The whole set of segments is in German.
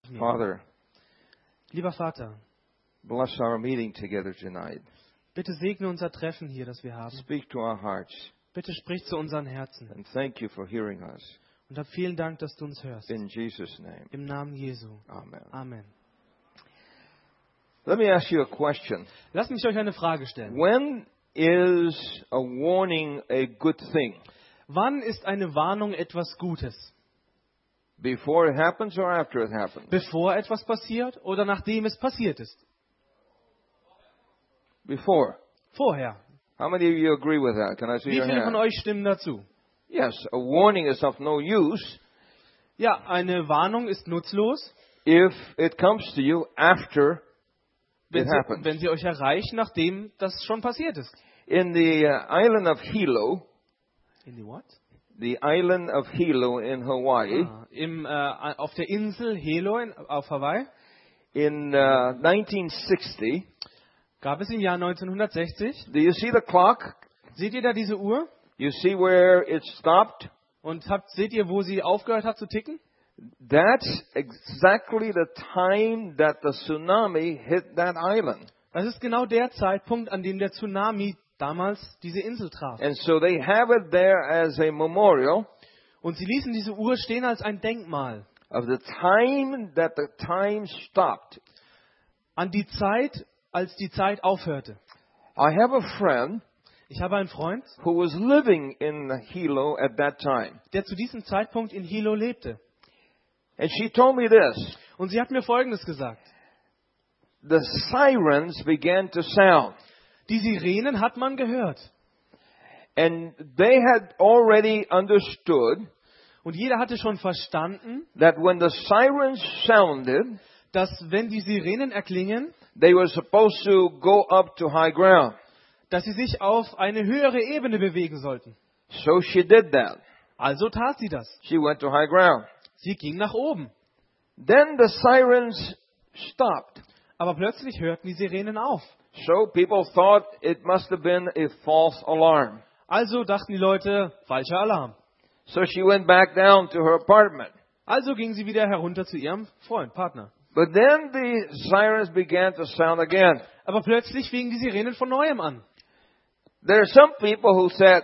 Father, Lieber Vater, bless our meeting together tonight. bitte segne unser Treffen hier, das wir haben. Speak to our hearts. Bitte sprich zu unseren Herzen. And thank you for hearing us. Und hab vielen Dank, dass du uns hörst. In Jesus' name. Im Namen Jesu. Amen. Amen. Let me ask you a question. Lasst mich euch eine Frage stellen. When is a warning a good thing? Wann ist eine Warnung etwas Gutes? Before it happens or after it happens? Bevor etwas passiert oder nachdem es passiert ist? Before. Vorher. How many of you agree with that? Can I see Wie your viele von hand? euch stimmen dazu? Yes, a warning is of no use Ja, eine Warnung ist nutzlos, if it comes to you after it wenn happens. sie euch erreicht, nachdem das schon passiert ist. In the island of Hilo, In die what? the island of Hilo in Hawaii, Auf der Insel Hilo auf Hawaii in 1960, gab es im Jahr 1960. do you see the clock? Seht ihr da diese Uhr? You see where it stopped? Und seht ihr, wo sie aufgehört hat zu ticken? That's exactly the time that the tsunami hit that island. Das ist genau der Zeitpunkt, an dem der Tsunami damals diese Insel traf. And so they have it there as a memorial Und sie ließen diese Uhr stehen als ein Denkmal of the time that the time stopped. an die Zeit, als die Zeit aufhörte. I have a friend Ich habe einen Freund, who was living in Hilo at that time. der zu diesem Zeitpunkt in Hilo lebte. And she told me this. Und sie hat mir Folgendes gesagt. The sirens began to sound. Die Sirenen hat man gehört. And they had already understood Und jeder hatte schon verstanden, that when the sirens sounded, dass wenn die Sirenen erklingen, they were supposed to go up to high ground. dass sie sich auf eine höhere Ebene bewegen sollten. So she did that. Also tat sie das. She went to high ground. Sie ging nach oben. Then the sirens stopped. Aber plötzlich hörten die Sirenen auf. So people thought it must have been a false alarm. Also dachten die Leute, falscher Alarm. So she went back down to her apartment. Also ging sie wieder herunter zu ihrem Freund, Partner. But then the sirens began to sound again. Aber plötzlich fingen die Sirenen von neuem an. There are some people who said,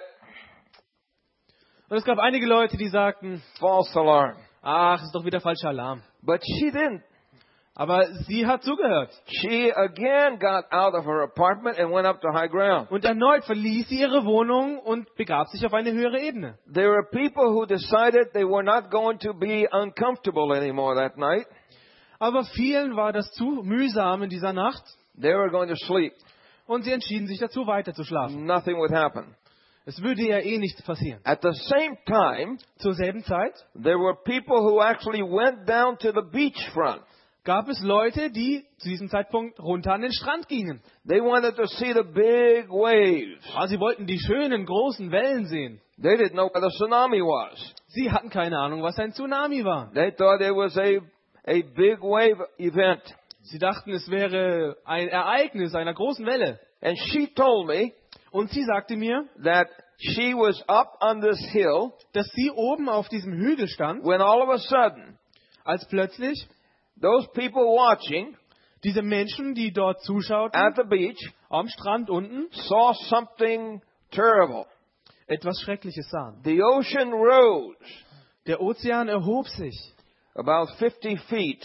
Und es gab einige Leute, die sagten, false alarm. ach, ist doch wieder falscher Alarm. But she didn't. Aber sie hat zugehört. She again got out of her apartment and went up to high ground. Und erneut verließ sie ihre Wohnung und begab sich auf eine höhere Ebene. There were people who decided they were not going to be uncomfortable anymore that night. Aber vielen war das zu mühsam in dieser Nacht They were going to sleep. und sie entschieden sich dazu, weiter zu schlafen. Nothing would happen. Es würde ja eh nichts passieren. At the same time, Zur selben Zeit there were people who actually went down to the beachfront. gab es Leute, die zu diesem Zeitpunkt runter an den Strand gingen. They wanted to see the big waves. Sie wollten die schönen, großen Wellen sehen. They didn't know what a tsunami was. Sie hatten keine Ahnung, was ein Tsunami war. They thought it was a big wave event. Sie dachten, es wäre ein Ereignis einer großen Welle. And she told me Und sie sagte mir, that she was up on this hill dass sie oben auf diesem Hügel stand, when all of a sudden als plötzlich those people watching diese Menschen, die dort at zuschauten, the beach am Strand unten, saw something terrible. etwas Schreckliches sahen. The ocean rose Der Ozean erhob sich about 50 feet.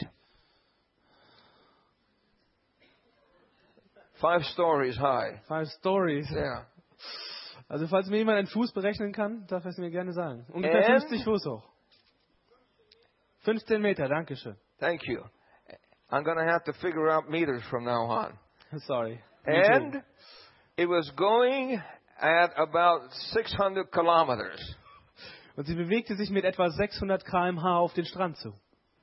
5 stories high. 5 Stories. Yeah. Also falls mir jemand einen Fuß berechnen kann, darf er es mir gerne sagen. Ungefähr 50 Fuß hoch. 15 Meter, danke schön. Thank you. I'm going to have to figure out meters from now on. Sorry. And it was going at about 600 kilometers. Und sie bewegte sich mit etwa 600 km/h auf den Strand zu.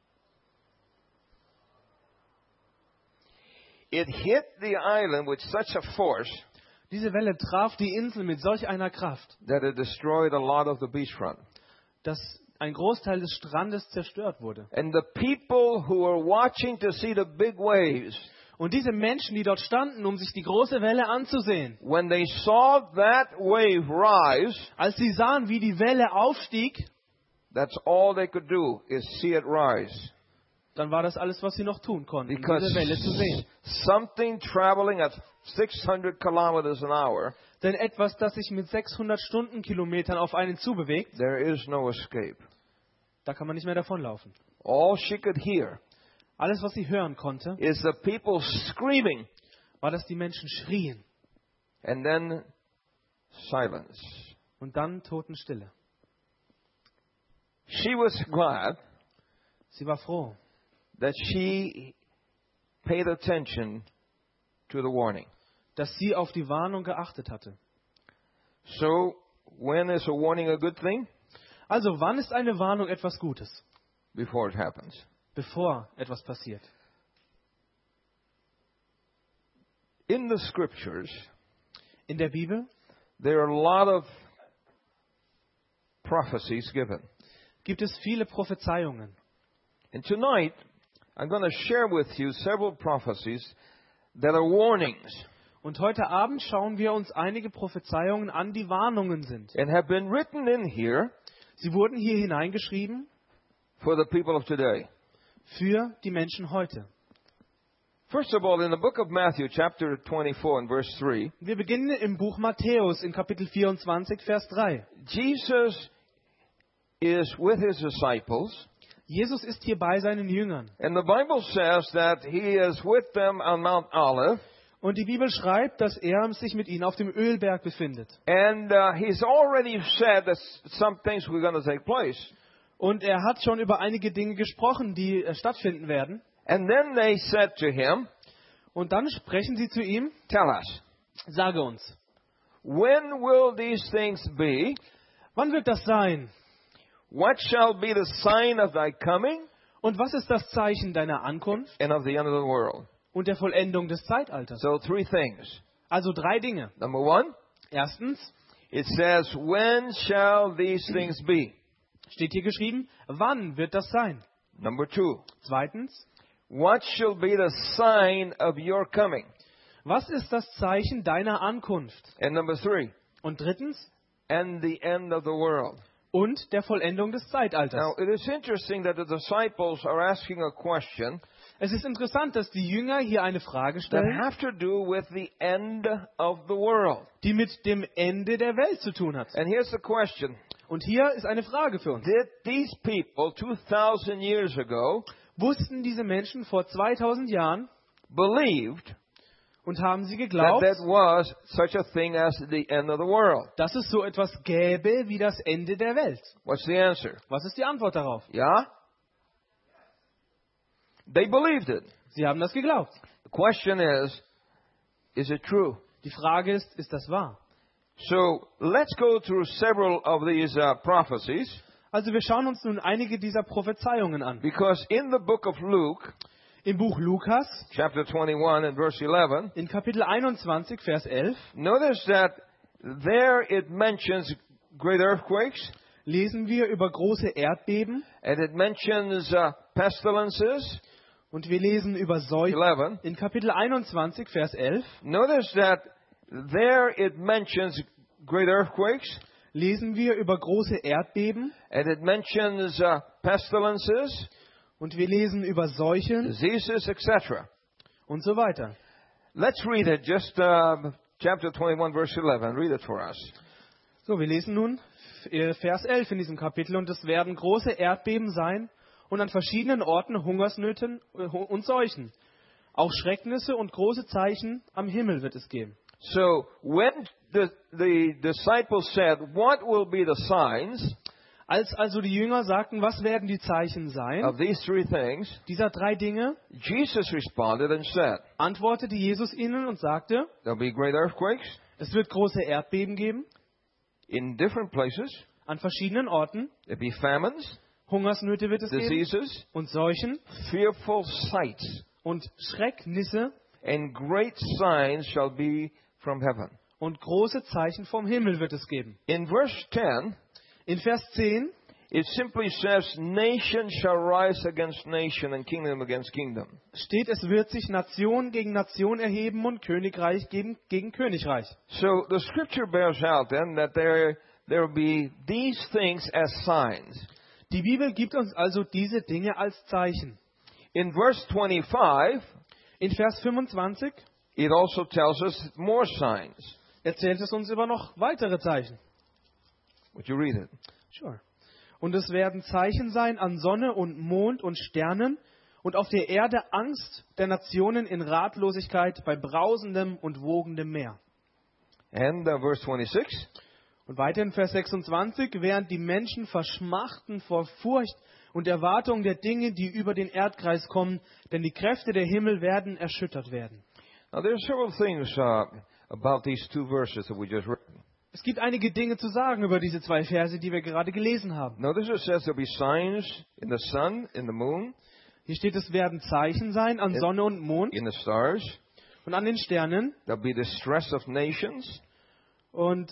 It hit the island with such a force Diese Welle traf die Insel mit solch einer Kraft, that it destroyed a lot of the beachfront. dass ein Großteil des Strandes zerstört wurde. And the people who were watching to see the big waves, Und diese Menschen, die dort standen, um sich die große Welle anzusehen, when they saw that wave rise, als sie sahen, wie die Welle aufstieg, that's all they could do is see it rise. dann war das alles, was sie noch tun konnten, Because diese Welle zu sehen. something traveling at 600 kilometers an hour, Denn etwas, das sich mit 600 Stundenkilometern auf einen zubewegt, there is no escape. da kann man nicht mehr davonlaufen. All she could hear Alles, was sie hören konnte, is the people screaming, war, dass die Menschen schrien and then silence. und dann Totenstille. She was glad Sie war froh, that she paid attention to the warning. dass sie auf die Warnung geachtet hatte. So, when is a warning a good thing? Also, wann ist eine Warnung etwas Gutes? Before it happens. Bevor etwas passiert. In the scriptures, In der Bibel there are a lot of prophecies given. gibt es viele Prophezeiungen. And tonight, I'm going to share with you several prophecies that are warnings Und heute Abend schauen wir uns einige Prophezeiungen an, die Warnungen sind. and have been written in here Sie wurden hier hineingeschrieben for the people of today. für die Menschen heute. First of all, in the book of Matthew, chapter 24 and verse 3, Wir beginnen im Buch Matthäus in Kapitel 24, Vers 3. Jesus is with his disciples, Jesus ist hier bei seinen Jüngern. and the Bible says that he is with them on Mount Olive, Und die Bibel schreibt, dass er sich mit ihnen auf dem Ölberg befindet. and he's already said that some things were going to take place. Und er hat schon über einige Dinge gesprochen, die stattfinden werden. And then they said to him, Und dann sprechen sie zu ihm, tell us, sage uns, when will these things be? wann wird das sein? What shall be the sign of thy coming Und was ist das Zeichen deiner Ankunft and of the end of the world? und der Vollendung des Zeitalters? So 3 things. Also 3 Dinge. Number 1, Erstens it says, when shall these things be? steht hier geschrieben, wann wird das sein? Number 2, Zweitens, what shall be the sign of your coming? was ist das Zeichen deiner Ankunft? And number 3, Und drittens, and the end of the world. und der Vollendung des Zeitalters. Now, it is interesting that the disciples are asking a question Es ist interessant, dass die Jünger hier eine Frage that stellen, have to do with the end of the world. die mit dem Ende der Welt zu tun hat. And here's the question. Und hier ist eine Frage für uns. Did these people 2,000 years ago Wussten diese Menschen vor 2000 Jahren believed und haben sie that geglaubt, that was such a thing as the end of the world? dass es so etwas gäbe wie das Ende der Welt? What's the answer? Was ist die Antwort darauf? Yeah? They believed it. Sie haben das geglaubt. The question is it true? Die Frage ist das wahr? So let's go through several of these prophecies, Also wir schauen uns nun einige dieser Prophezeiungen an. because in the book of Luke, Im Buch Lukas, chapter 21 and verse 11, in Kapitel 21, Vers 11, notice that there it mentions great earthquakes, lesen wir über große Erdbeben and it mentions pestilences. und wir lesen über Seuchen. 11. In Kapitel 21, Vers 11, Notice that there it mentions great earthquakes, lesen wir über große Erdbeben and it mentions pestilences, und wir lesen über Seuchen diseases, etc. und so weiter. Let's read it, just chapter 21, verse 11. Read it for us. So, wir lesen nun Vers 11 in diesem Kapitel. Und es werden große Erdbeben sein und an verschiedenen Orten Hungersnöten und Seuchen. Auch Schrecknisse und große Zeichen am Himmel wird es geben. So, when the disciples said, what will be the signs Als also die Jünger sagten, was werden die Zeichen sein, of these 3 things, dieser 3 Dinge, Jesus responded and said, antwortete Jesus ihnen und sagte, there'll be great earthquakes es wird große Erdbeben geben in different places, an verschiedenen Orten, there'll be famines, Hungersnöte wird es geben diseases, und Seuchen fearful sights, und Schrecknisse and great signs shall be from heaven. und große Zeichen vom Himmel wird es geben. In verse 10, In Vers 10 it simply says, nation shall rise against nation and kingdom against kingdom. steht, es wird sich Nation gegen Nation erheben und Königreich gegen Königreich. So the scripture bears out then that there will be these things as signs. Die Bibel gibt uns also diese Dinge als Zeichen. In verse 25, In Vers 25 it also tells us more signs. erzählt es uns über noch weitere Zeichen. Would you read it? Sure. Und es werden Zeichen sein an Sonne und Mond und Sternen und auf der Erde Angst der Nationen in Ratlosigkeit bei brausendem und wogendem Meer. And verse 26. Und weiter in Vers 26, während die Menschen verschmachten vor Furcht und Erwartung der Dinge, die über den Erdkreis kommen, denn die Kräfte der Himmel werden erschüttert werden. Now there are several things about these two verses that we just read. Es gibt einige Dinge zu sagen über diese zwei Verse, die wir gerade gelesen haben. Notice it says there'll be signs in the sun, in the moon, Hier steht, es werden Zeichen sein an Sonne und Mond in the stars. und an den Sternen. There'll be distress of nations. Und,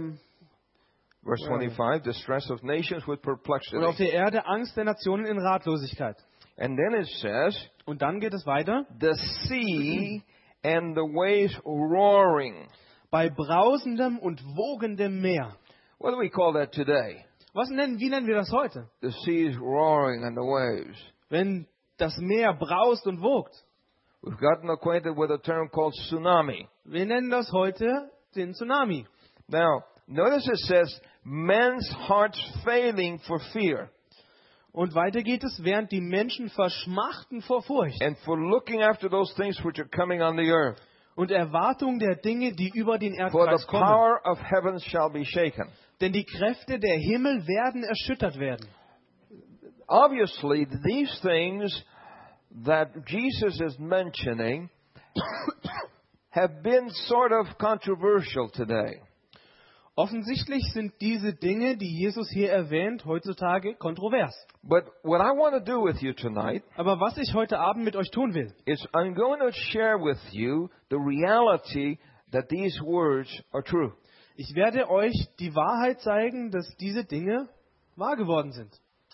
Verse 25, distress of nations with perplexity. und auf der Erde Angst der Nationen in Ratlosigkeit. And then it says, Und dann geht es weiter. the sea and the waves roaring. Bei brausendem und wogendem Meer. What do we call that today? Wie nennen wir das heute? The sea is roaring and the waves. Wenn das Meer braust und wogt. We've gotten acquainted with a term called tsunami. Wir nennen das heute den Tsunami. Now, notice it says, men's hearts failing for fear Und weiter geht es, während die Menschen verschmachten vor Furcht and for looking after those things which are coming on the earth. und Erwartung der Dinge, die über den For the Erdkreis kommen. power of heaven shall be shaken. Denn die Kräfte der Himmel werden erschüttert werden. Obviously, these things that Jesus is mentioning have been sort of controversial today. Offensichtlich sind diese Dinge, die Jesus hier erwähnt, heutzutage kontrovers. But what I want to do with you tonight Aber was ich heute Abend mit euch tun will, is I'm going to share with you the reality that these words are true. ich werde euch die Wahrheit zeigen, dass diese Dinge wahr geworden sind.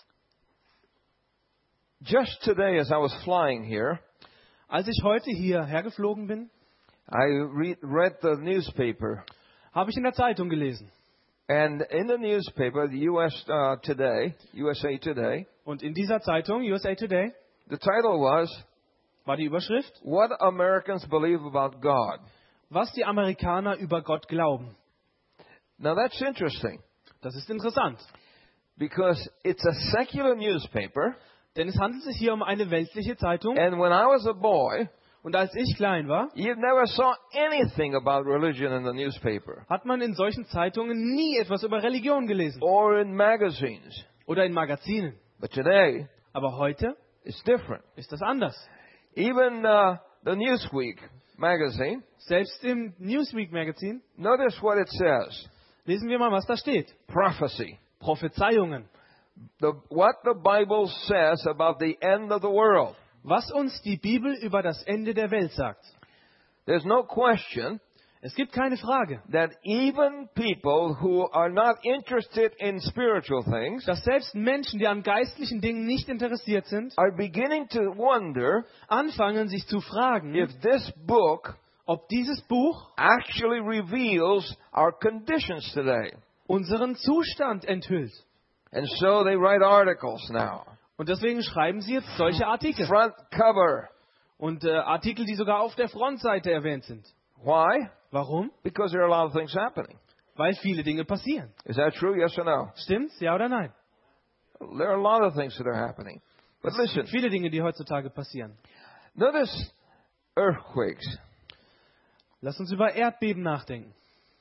Just today, as I was flying here, Als ich heute hierher geflogen bin, I read the newspaper. habe ich in der Zeitung gelesen. And in the newspaper, the USA Today, Und in dieser Zeitung, USA Today, the title was, war die Überschrift, What Americans Believe About God. was die Amerikaner über Gott glauben. Now that's interesting, Das ist interessant, because it's a secular newspaper, denn es handelt sich hier um eine weltliche Zeitung. and when I was a boy, Und als ich klein war, you never saw anything about religion in the newspaper, hat man in solchen Zeitungen nie etwas über Religion gelesen or in magazines. oder in Magazinen. But today, Aber heute it's different. ist das anders. Even the Newsweek magazine, Selbst im Newsweek Magazin notice what it says. lesen wir mal, was da steht. Prophecy. Prophezeiungen. What the Bible says about the end of the world. Was uns die Bibel über das Ende der Welt sagt. There's no question Es gibt keine Frage, that even people who are not interested in spiritual things dass selbst Menschen, die an geistlichen Dingen nicht interessiert sind, are beginning to wonder anfangen, sich zu fragen, if this book ob dieses Buch actually reveals our conditions today. unseren Zustand enthüllt. And so they write articles now. Und deswegen schreiben sie jetzt solche Artikel. Front cover. Und Artikel, die sogar auf der Frontseite erwähnt sind. Why? Warum? Because there are a lot of things happening. Weil viele Dinge passieren. Is that true? Yes or no? Stimmt's? Ja oder nein? There are a lot of things that are happening. But listen, Viele Dinge, die heutzutage passieren. notice earthquakes. Lass uns über Erdbeben nachdenken.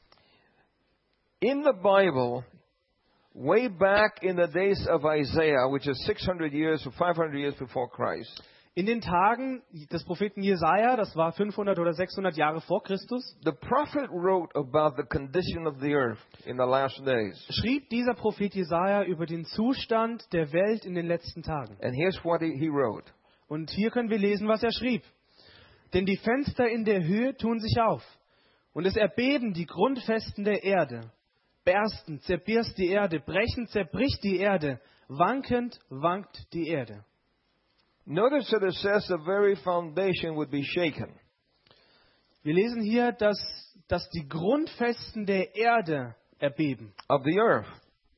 In the Bible, way back in the days of Isaiah, which is 600 years or 500 years before Christ, In den Tagen des Propheten Jesaja, das war 500 oder 600 Jahre vor Christus, the prophet wrote about the condition of the earth in the last days. schrieb dieser Prophet Jesaja über den Zustand der Welt in den letzten Tagen. And here's what he wrote. Und hier können wir lesen, was er schrieb. Denn die Fenster in der Höhe tun sich auf, und es erbeben die Grundfesten der Erde. Berstend zerbirst die Erde, brechend zerbricht die Erde, wankend wankt die Erde. Notice that it says the very foundation would be shaken. Wir lesen hier, dass die Grundfesten der Erde erbeben. Of the earth.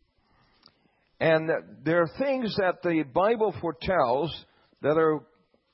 And there are things that the Bible foretells that are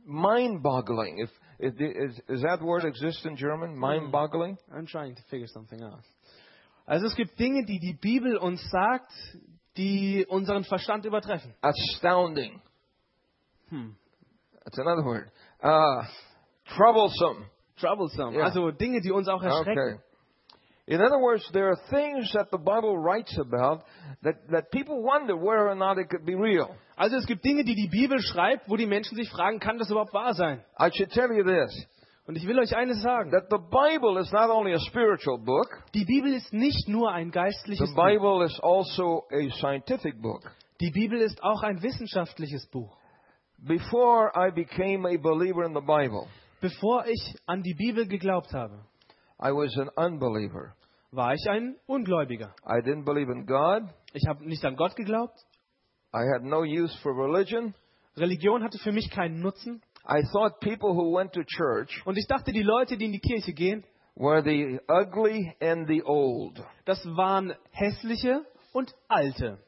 mind-boggling. Is that word exist in German? Mind-boggling? I'm trying to figure something out. Also es gibt Dinge, die die Bibel uns sagt, die unseren Verstand übertreffen. Astounding. That's another word. Troublesome. Troublesome. Ja. Also Dinge, die uns auch erschrecken. Okay. In other words, there are things that the Bible writes about that people wonder whether or not it could be real. Also es gibt Dinge, die die Bibel schreibt, wo die Menschen sich fragen, kann das überhaupt wahr sein? I should tell you this, Und ich will euch eines sagen. that the Bible is not only a spiritual book, Die Bibel ist nicht nur ein geistliches the Buch. Bible is also a scientific book. Die Bibel ist auch ein wissenschaftliches Buch. Before I became a believer in the Bible, Bevor ich an die Bibel geglaubt habe, I was an unbeliever. war ich ein Ungläubiger. I didn't believe in God. Ich habe nicht an Gott geglaubt. I had no use for religion. Religion hatte für mich keinen Nutzen. I thought people who went to church Und ich dachte, die Leute, die in die Kirche gehen, were the ugly and the old. das waren hässliche und alte.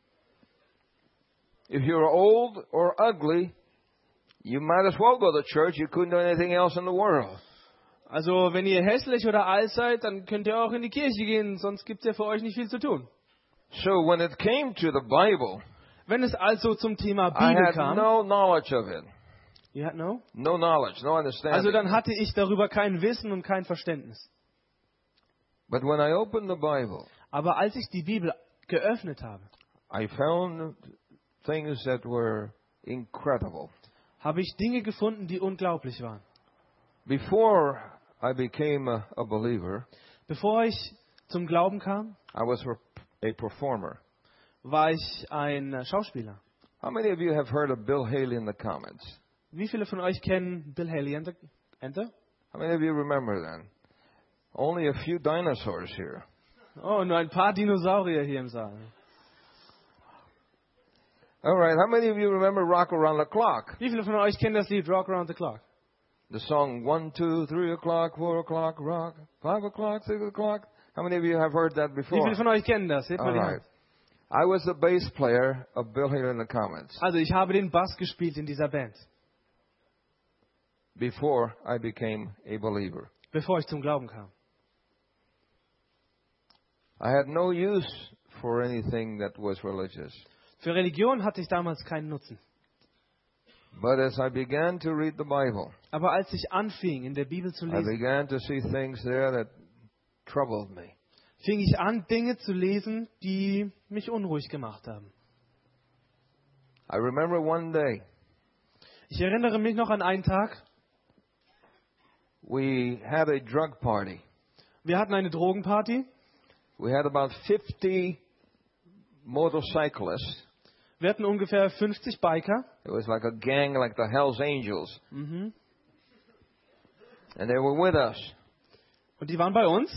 If you're old or ugly, you might as well go to church. You couldn't do anything else in the world. Also wenn ihr hässlich oder alt seid, dann könnt ihr auch in die Kirche gehen, sonst gibt es ja für euch nicht viel zu tun. So when it came to the Bible, Wenn es also zum Thema I Bibel had kam, no knowledge of it. you had no? No knowledge, no Also understanding. dann hatte ich darüber kein Wissen und kein Verständnis. But when I opened the Bible, Aber als ich die Bibel geöffnet habe, I found things that were incredible. habe ich Dinge gefunden, die unglaublich waren. Before I became a believer, Bevor ich zum Glauben kam, I was a performer. war ich ein Schauspieler. How many of you have heard of Bill Haley in the comments? Wie viele von euch kennen Bill Haley Ente? How many of you remember then? Only a few dinosaurs here. Oh, nur ein paar Dinosaurier hier im Saal. All right. How many of you remember Rock Around the Clock? Wie viele von euch kennen das Lied Rock Around the Clock? The song 1, 2, 3 o'clock, 4 o'clock, rock, 5 o'clock, 6 o'clock. How many of you have heard that Wie before? viele von euch kennen das? Hebt mal All die right. Hand. I was the bass player of Bill Haley in the comments Also ich habe den Bass gespielt in dieser Band, before I became a believer. bevor ich zum Glauben kam. I had no use for anything that was religious. Für Religion hatte ich damals keinen Nutzen. But as I began to read the Bible, Aber als ich anfing, in der Bibel zu I lesen, began to see things there that troubled me. fing ich an, Dinge zu lesen, die mich unruhig gemacht haben. I remember one day Ich erinnere mich noch an einen Tag. we had a drug party. Wir hatten eine Drogenparty. We had about 50 motorcyclists. Wir hatten ungefähr 50 Biker. It was like a gang like the Hells Angels. Mhm. And they were with us. Und die waren bei uns.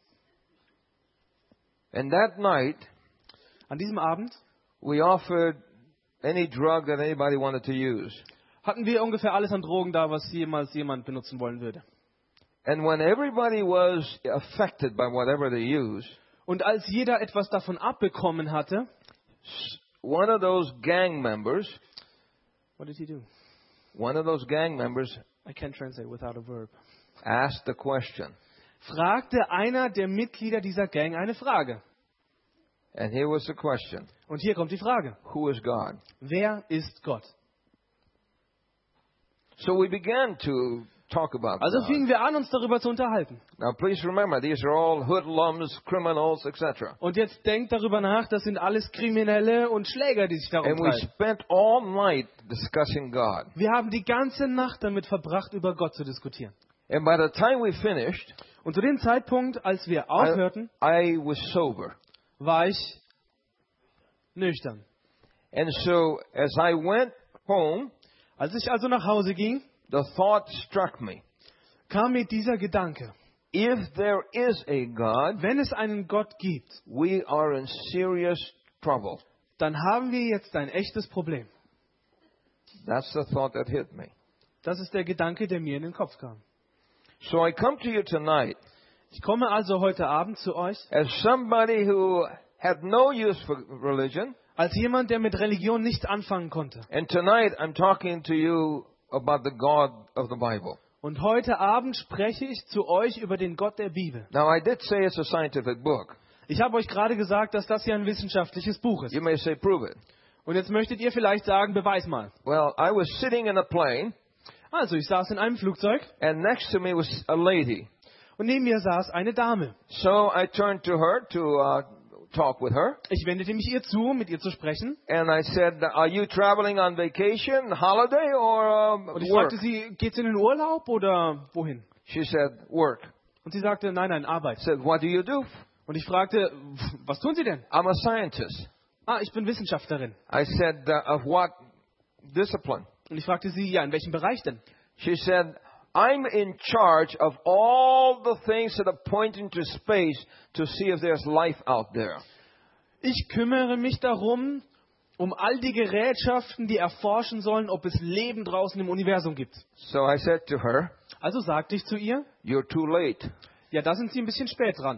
And that night, An diesem Abend we offered any drug that anybody wanted to use. hatten wir ungefähr alles an Drogen da, was jemals jemand benutzen wollen würde. And when everybody was affected by whatever they used, Und als jeder etwas davon abbekommen hatte, one of those gang members, what did he do? I can't translate without a verb. asked the question. Fragte einer der Mitglieder dieser Gang eine Frage. And here was the question. Und hier kommt die Frage. Who is God? Wer ist Gott? So we began to talk about Also God. fingen wir an, uns darüber zu unterhalten. Now please remember, these are all hoodlums, criminals, etc. Und jetzt denkt darüber nach, das sind alles Kriminelle und Schläger, die sich darum And we treiben. spent all night discussing God. Wir haben die ganze Nacht damit verbracht, über Gott zu diskutieren. And by the time we finished, Und zu dem Zeitpunkt, als wir aufhörten, I was sober. war ich nüchtern. And so as I went home, Als ich also nach Hause ging, the thought struck me. kam mir dieser Gedanke. If there is a God, Wenn es einen Gott gibt, we are in serious trouble. dann haben wir jetzt ein echtes Problem. That's the thought that hit me. Das ist der Gedanke, der mir in den Kopf kam. So I come to you tonight Ich komme also heute Abend zu euch as somebody who had no use for religion. als jemand, der mit Religion nichts anfangen konnte. And tonight I'm talking to you about the God of the Bible. Und heute Abend spreche ich zu euch über den Gott der Bibel. Now, I did say it's a scientific book. Ich habe euch gerade gesagt, dass das hier ein wissenschaftliches Buch ist. You may say, prove it. Und jetzt möchtet ihr vielleicht sagen, beweis mal. Well, I was sitting in a plane, Also, ich saß in einem Flugzeug and next to me was a lady. und neben mir saß eine Dame. So I turned to her to talk with her, Ich wendete mich ihr zu, um mit ihr zu sprechen. and I said, are you traveling on vacation, holiday, or Und ich work? fragte sie, geht's in den Urlaub oder wohin? She said, work. Und sie sagte, nein, Arbeit. I said, what do you do? Und ich fragte, was tun Sie denn? I'm a scientist. Ah, ich bin Wissenschaftlerin. I said, of what discipline? Und ich fragte sie, ja, in welchem Bereich denn? She said, I'm in charge of all the things that are pointing to space to see if there's life out there. Ich kümmere mich darum, um all die Gerätschaften, die erforschen sollen, ob es Leben draußen im Universum gibt. So I said to her, Also sagte ich zu ihr, you're too late. ja, da sind Sie ein bisschen spät dran.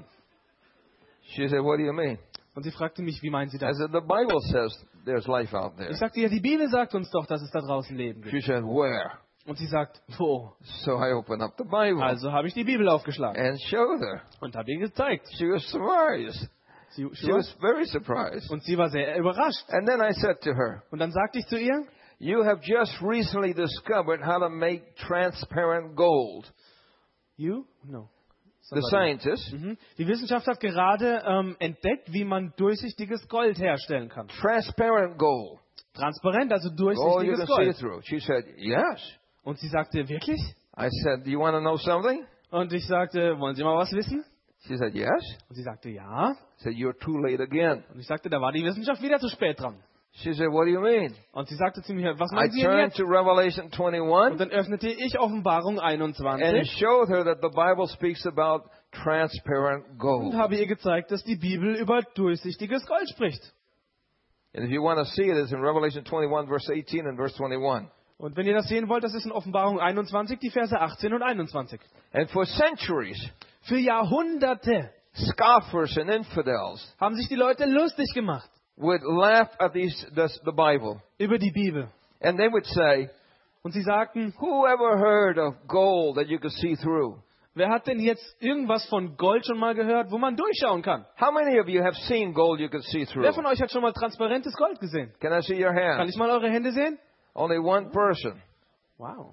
She said, what do you mean? Und sie fragte mich, wie meinen Sie I das? said, the Bible says there's life out there. Ich sagte, ja, die Bibel sagt uns doch, dass es da draußen Leben gibt. She said, where? Und sie sagt, wo? So I opened up the Bible Also habe ich die Bibel aufgeschlagen and showed her. und habe ihr gezeigt. She was surprised. She was very surprised. Und sie war sehr überrascht. And then I said to her, Und dann sagte ich zu ihr, you have just recently discovered how to make transparent gold. you? No. The scientist, Die Wissenschaft hat gerade entdeckt, wie man durchsichtiges Gold herstellen kann. transparent gold. Transparent, also Gold you durchsichtiges can see Gold. through. She said, yes. Und sie sagte, wirklich? I said, do you want to know something? Und ich sagte, wollen Sie mal was wissen? She said, yes. Und sie sagte, ja. I said, you're too late again. Und ich sagte, da war die Wissenschaft wieder zu spät dran. She said, what do you mean? Und sie sagte zu mir, was I meinen Sie denn turned jetzt? to Revelation Und 21 dann öffnete ich Offenbarung and 21 showed her that the Bible speaks about transparent und gold. habe ihr gezeigt, dass die Bibel über durchsichtiges Gold spricht. And if you want to see it, it's in Revelation 21, verse 18 and verse 21. Und wenn ihr das sehen wollt, das ist in Offenbarung 21, die Verse 18 und 21. And for centuries, Für Jahrhunderte scoffers and infidels haben sich die Leute lustig gemacht would laugh at the Bible. über die Bibel. And they would say, Und sie sagten, who ever heard of gold that you could see through? wer hat denn jetzt irgendwas von Gold schon mal gehört, wo man durchschauen kann? How many of you have seen gold you could see through? Wer von euch hat schon mal transparentes Gold gesehen? Can I see your Kann hand? ich mal eure Hände sehen? Only one person. Wow.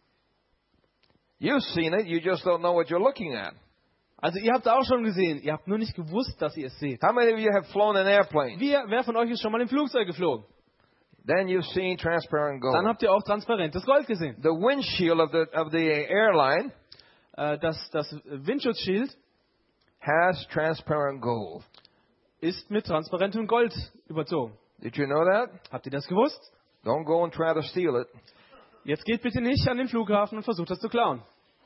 You've seen it, you just don't know what you're looking at. Also ihr habt es auch schon gesehen, ihr habt nur nicht gewusst, dass ihr es seht. How many of you have flown an airplane? Wer von euch ist schon mal im Flugzeug geflogen? Then you've seen transparent Dann gold. habt ihr auch transparentes Gold gesehen. The windshield of the airline Das Windschutzschild has transparent gold. ist mit transparentem Gold überzogen. Did you know that? Habt ihr das gewusst? Don't go and try to steal it, Jetzt geht bitte nicht an den Flughafen und versucht das zu klauen.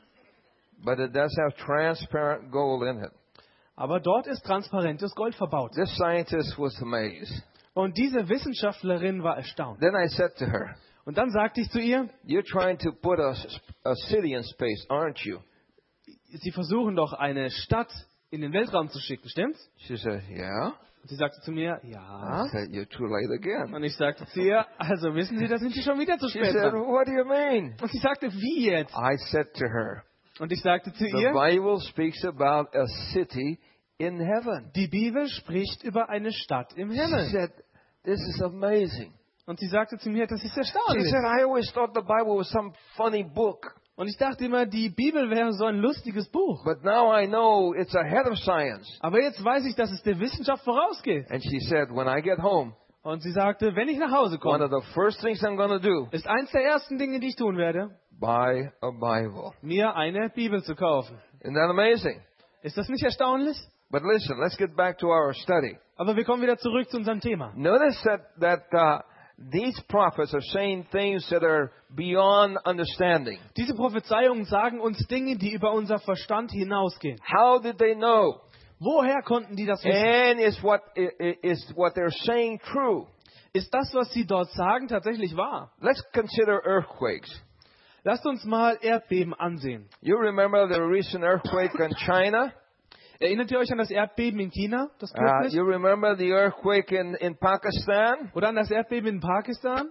but it does have transparent gold in it. Aber dort ist transparentes Gold verbaut. This scientist was amazed. Und diese Wissenschaftlerin war erstaunt. Then I said to her, Und dann sagte ich zu ihr, you're trying to put a city in space, aren't you? Sie versuchen doch eine Stadt in den Weltraum zu schicken, stimmt's? She said, yeah. Und sie sagte zu mir, I ja. said, you're too late again. Und ich sagte zu ihr, also wissen Sie, da sind Sie schon wieder zu She spät said, dran. what do you mean? Und sie sagte, wie jetzt? I said to her, Und ich sagte zu the ihr, Bible speaks about a city in heaven. die Bibel spricht über eine Stadt im She Himmel. said, this is amazing. Und sie sagte zu mir, das ist She erstaunlich. said, I always thought the Bible was some funny book. Und ich dachte immer, die Bibel wäre so ein lustiges Buch. But now I know it's ahead of science. Aber jetzt weiß ich, dass es der Wissenschaft vorausgeht. And she said, when I get home, Und sie sagte, wenn ich nach Hause one komme, of the first things I'm going to do, ist eins der ersten Dinge, die ich tun werde, buy a Bible. mir eine Bibel zu kaufen. Isn't that amazing? Ist das nicht erstaunlich? But listen, let's get back to our study. Aber wir kommen wieder zurück zu unserem Thema. Notice that these prophets are saying things that are beyond understanding. Diese Prophezeiungen sagen uns Dinge, die über unser Verstand hinausgehen. How did they know? Woher konnten die das wissen? And is what they're saying true? Ist das, was sie dort sagen, tatsächlich wahr? Let's consider earthquakes. Lasst uns mal Erdbeben ansehen. You remember the recent earthquake in China? Erinnert ihr euch an das Erdbeben in China, das kürzlich? You remember the earthquake in Pakistan? Oder an das Erdbeben in Pakistan?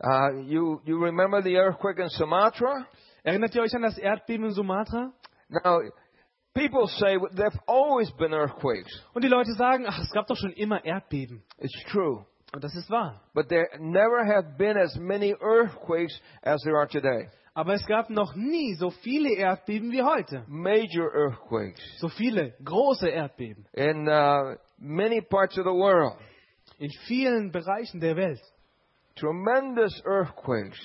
You remember the earthquake in Sumatra? Erinnert ihr euch an das Erdbeben in Sumatra? Now, people say there have always been earthquakes. Und die Leute sagen, ach, es gab doch schon immer Erdbeben. It's true. Und das ist wahr. But there never have been as many earthquakes as there are today. Aber es gab noch nie so viele Erdbeben wie heute. Major earthquakes So viele große Erdbeben in many parts of the world. in vielen Bereichen der Welt. Tremendous earthquakes.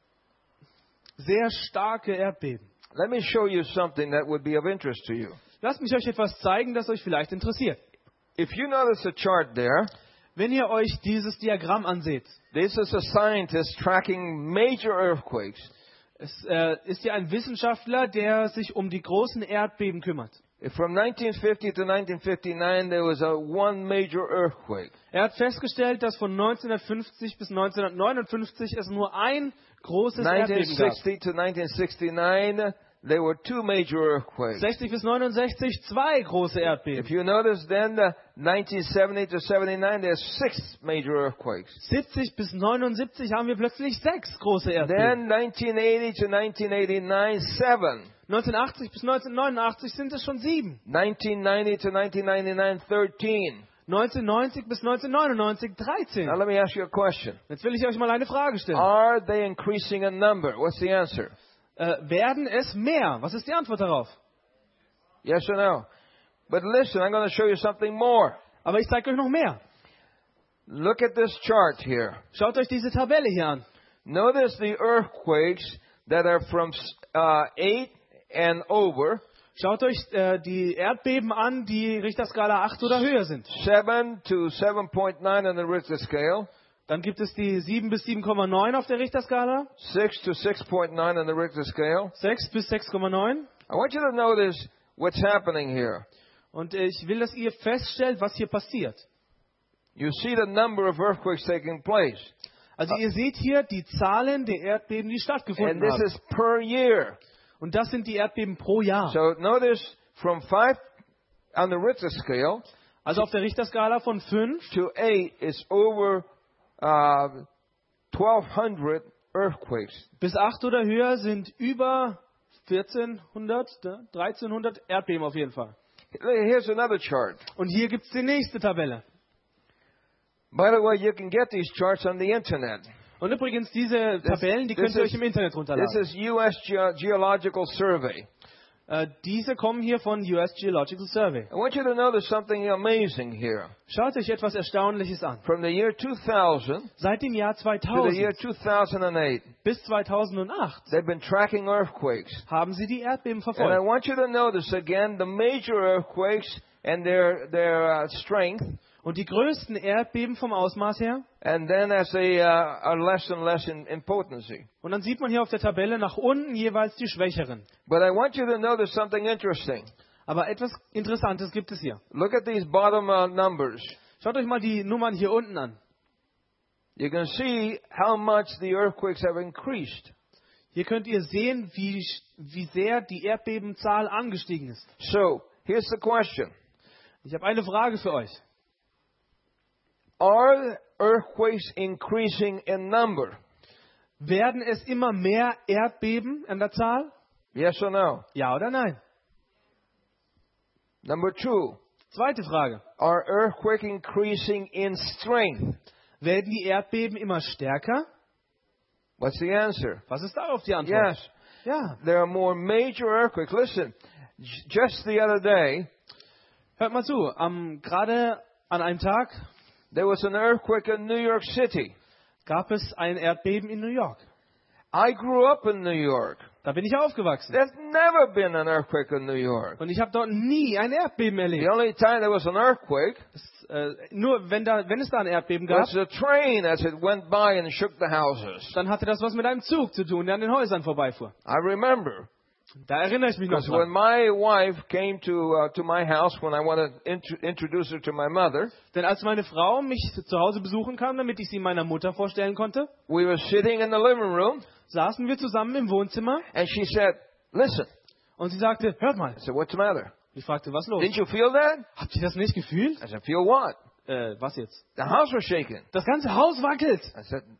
Sehr starke Erdbeben. Let me show you something that would be of interest to you. Lasst mich euch etwas zeigen, das euch vielleicht interessiert. If you notice a chart there, Wenn ihr euch dieses Diagramm anseht, this is a scientist tracking major earthquakes. es ist ja ein Wissenschaftler, der sich um die großen Erdbeben kümmert. From 1950 to 1959, there was one major earthquake. Er hat festgestellt, dass von 1950 bis 1959 es nur ein großes Erdbeben gab. 1960 to 1969, there were two major earthquakes. 60 bis 69 zwei große If Erdbeben. you notice, then 1970 to 79, there's six major earthquakes. 70 bis 79 haben wir plötzlich sechs große Erdbeben. Then 1980 to 1989, seven. 1980 bis 1989 sind es schon 7. 1990 to 1999, 13. 1990 bis 1999 13. Now let me ask you a question. Jetzt will ich euch mal eine Frage stellen. Are they increasing in number? What's the answer? Werden es mehr? Was ist die Antwort darauf? Yes or no? But listen, I'm going to show you something more. Aber ich zeige euch noch mehr. Look at this chart here. Schaut euch diese Tabelle hier an. Notice the earthquakes that are from 8 and over, Schaut euch die Erdbeben an, die Richterskala 8 oder höher sind. 7 to 7.9 on the Richter scale, Dann gibt es die 7 bis 7,9 auf der Richterskala, 6 to 6.9 on the Richter scale. 6 bis 6,9. I want you to notice what's happening here. Und ich will, dass ihr feststellt, was hier passiert. You see the number of earthquakes taking place. Also ihr seht hier die Zahlen der Erdbeben, die And stattgefunden this haben. is per year. Und das sind die Erdbeben pro Jahr. So notice from 5 on the Richter scale Also auf der Richterskala von 5 to 8 is over 1,200 earthquakes. bis 8 oder höher sind über 1400, 1300 Erdbeben auf jeden Fall. Here's another chart. Und hier gibt es die nächste Tabelle. By the way, you can get these charts on the internet. Und übrigens, diese Tabellen, die könnt ihr euch im Internet This runterladen. is U.S. Geological Survey. Diese kommen hier von US Geological Survey. I want you to notice something amazing here. Schaut euch etwas Erstaunliches an. From the year 2000 Seit dem Jahr to the year 2000 2008, bis 2008 they've been tracking earthquakes. haben sie die Erdbeben And I verfolgt. want you to notice again the major earthquakes and their strength, Und die größten Erdbeben vom Ausmaß her. and then as they are less and less in potency. Und dann sieht man hier auf der Tabelle nach unten jeweils die schwächeren. But I want you to notice something interesting. Aber etwas Interessantes gibt es hier. Look at these bottom numbers. Schaut euch mal die Nummern hier unten an. You can see how much the earthquakes have increased. Hier könnt ihr sehen, wie sehr die Erdbebenzahl angestiegen ist. So, here's the question. Ich habe eine Frage für euch. Are earthquakes increasing in number? Werden es immer mehr Erdbeben an der Zahl? Yes or no? Ja oder nein? Number two, Zweite Frage. are earthquakes increasing in strength? Werden die Erdbeben immer stärker? What's the answer? Was ist darauf die Antwort? Yes, Ja. there are more major earthquakes. Listen, just the other day, Hört mal zu. Gerade an einem Tag there was an earthquake in New York City. gab es ein Erdbeben in New York. I grew up in New York. Da bin ich aufgewachsen. There's never been an earthquake in New York. Und ich habe dort nie ein Erdbeben The erlebt. only time there was an earthquake Nur wenn es da ein Erdbeben gab, was a train as it went by and shook the houses. dann hatte das was mit einem Zug zu tun, der an den Häusern vorbeifuhr. I remember. Da erinnere ich mich noch Because when dran. my wife came to my house when I wanted to introduce her to my mother, Denn als meine Frau mich zu Hause besuchen kam, damit ich sie meiner Mutter vorstellen konnte, we were sitting in the living room, saßen wir zusammen im Wohnzimmer and she said, "Listen." und sie sagte, hört mal. I said, "What's the matter? Ich fragte, was los? Didn't you feel that?" Habt ihr das nicht gefühlt? I said, "Feel what?" Was jetzt? The house was shaking. Das ganze Haus wackelt. I said,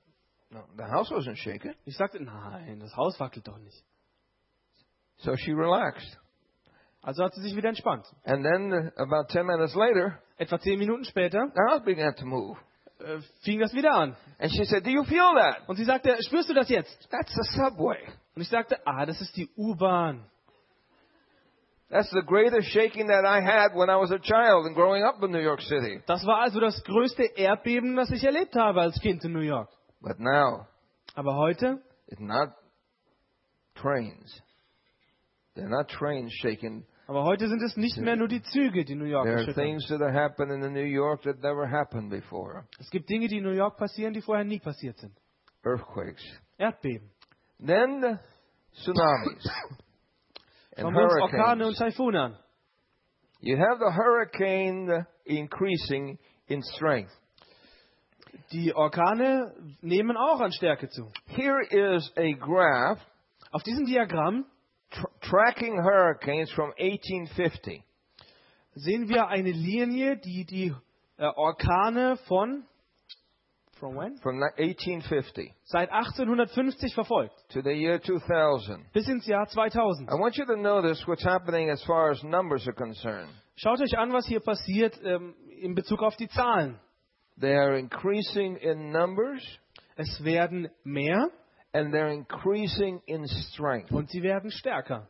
No, the house wasn't shaken. Ich sagte, nein, das Haus wackelt doch nicht. So she relaxed. Also hat sie sich wieder entspannt. And then about 10 minutes later, Etwa 10 Minuten später the house began to move. fing das wieder an. And she said, do you feel that? Und sie sagte, spürst du das jetzt? That's the subway. Und ich sagte, das ist die U-Bahn. That's the greatest shaking that I had when I was a child and growing up in New York City. Das war also das größte Erdbeben, das ich erlebt habe als Kind in New York. But now, Aber heute, it's not trains. They're not trains shaking. sind es nicht mehr nur die Züge, die New York There are erschüttern. things that are happening in New York that never happened before. Es gibt Dinge, die in New York passieren, die vorher nie passiert sind. Earthquakes. Erdbeben. Then the tsunamis and Schauen wir uns Orkane und hurricanes. Taifune an. You have the hurricane increasing in strength. Die Orkane nehmen auch an Stärke zu. Here is a graph Auf diesem Diagramm tracking hurricanes from 1850. sehen wir eine Linie, die die Orkane von when? From 1850 Seit 1850 verfolgt, to the year 2000. bis ins Jahr 2000. I want you to notice what's happening as far as numbers are concerned. Schaut euch an, was hier passiert in Bezug auf die Zahlen. They are increasing in numbers Es werden mehr and they're increasing in strength. und sie werden stärker.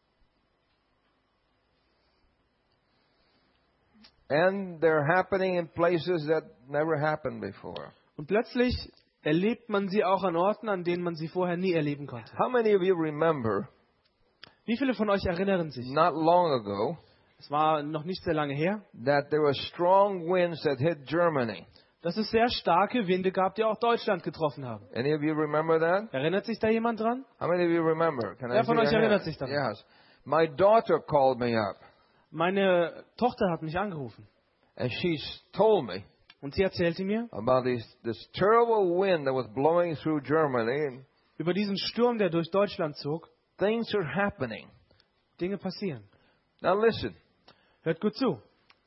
And they're happening in places that never happened before. Und plötzlich erlebt man sie auch an Orten, an denen man sie vorher nie erleben konnte. How many of you remember Wie viele von euch erinnern sich? not long ago Es war noch nicht sehr lange her, that there were strong winds that hit Germany? dass es sehr starke Winde gab, die auch Deutschland getroffen haben. Any of you remember that? Erinnert sich da jemand dran? How many of you remember? Can I Wer see von your euch erinnert hand? sich daran? Yes. My daughter called me up Meine Tochter hat mich angerufen and she told me und sie erzählte mir about this terrible wind that was blowing through Germany, and über diesen Sturm, der durch Deutschland zog. things are happening. Dinge passieren. Now listen, Hört gut zu.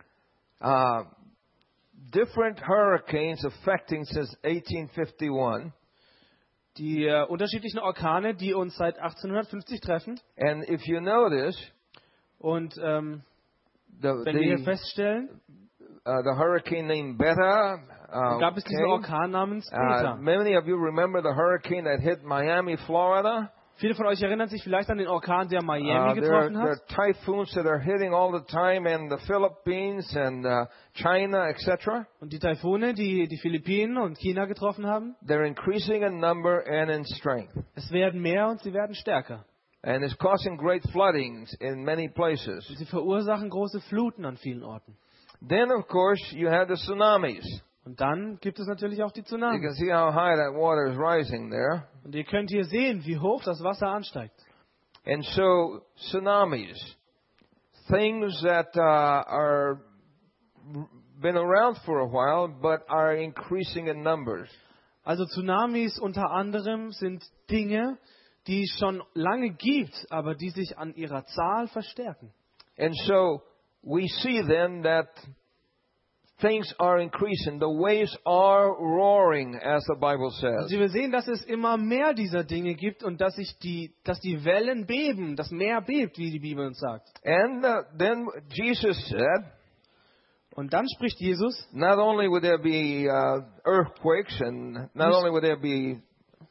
different hurricanes affecting since 1851, Die unterschiedlichen Orkane, die uns seit 1850 treffen. and if you notice, Und wenn wir hier the feststellen, hurricane named Beta gab es diesen came. Orkan namens Beta. Many of you remember the hurricane that hit Miami, Florida. Viele von euch erinnern sich vielleicht an den Orkan, der Miami getroffen There hat. are typhoons that are hitting all the time in the Philippines and China, etc. Und die Taifune, die die Philippinen und China getroffen haben. They're increasing in number and in strength. Es werden mehr und sie werden stärker. And it's causing great floodings in many places. Und sie verursachen große Fluten an vielen Orten. Then, of course, you have the tsunamis. Und dann gibt es natürlich auch die You Tsunamis. can see how high that water is rising there. Und ihr könnt hier sehen, wie hoch das Wasser ansteigt. And so, tsunamis, things that are been around for a while, but are increasing in numbers. Also Tsunamis unter anderem sind Dinge, die es schon lange gibt, aber die sich an ihrer Zahl verstärken. And so, we see then that things are increasing. The waves are roaring, as the Bible says. Also wir sehen, dass es immer mehr dieser Dinge gibt und dass die Wellen beben, das Meer bebt, wie die Bibel uns sagt. And then Jesus said, Und dann spricht Jesus, not only would there be earthquakes and not only would there be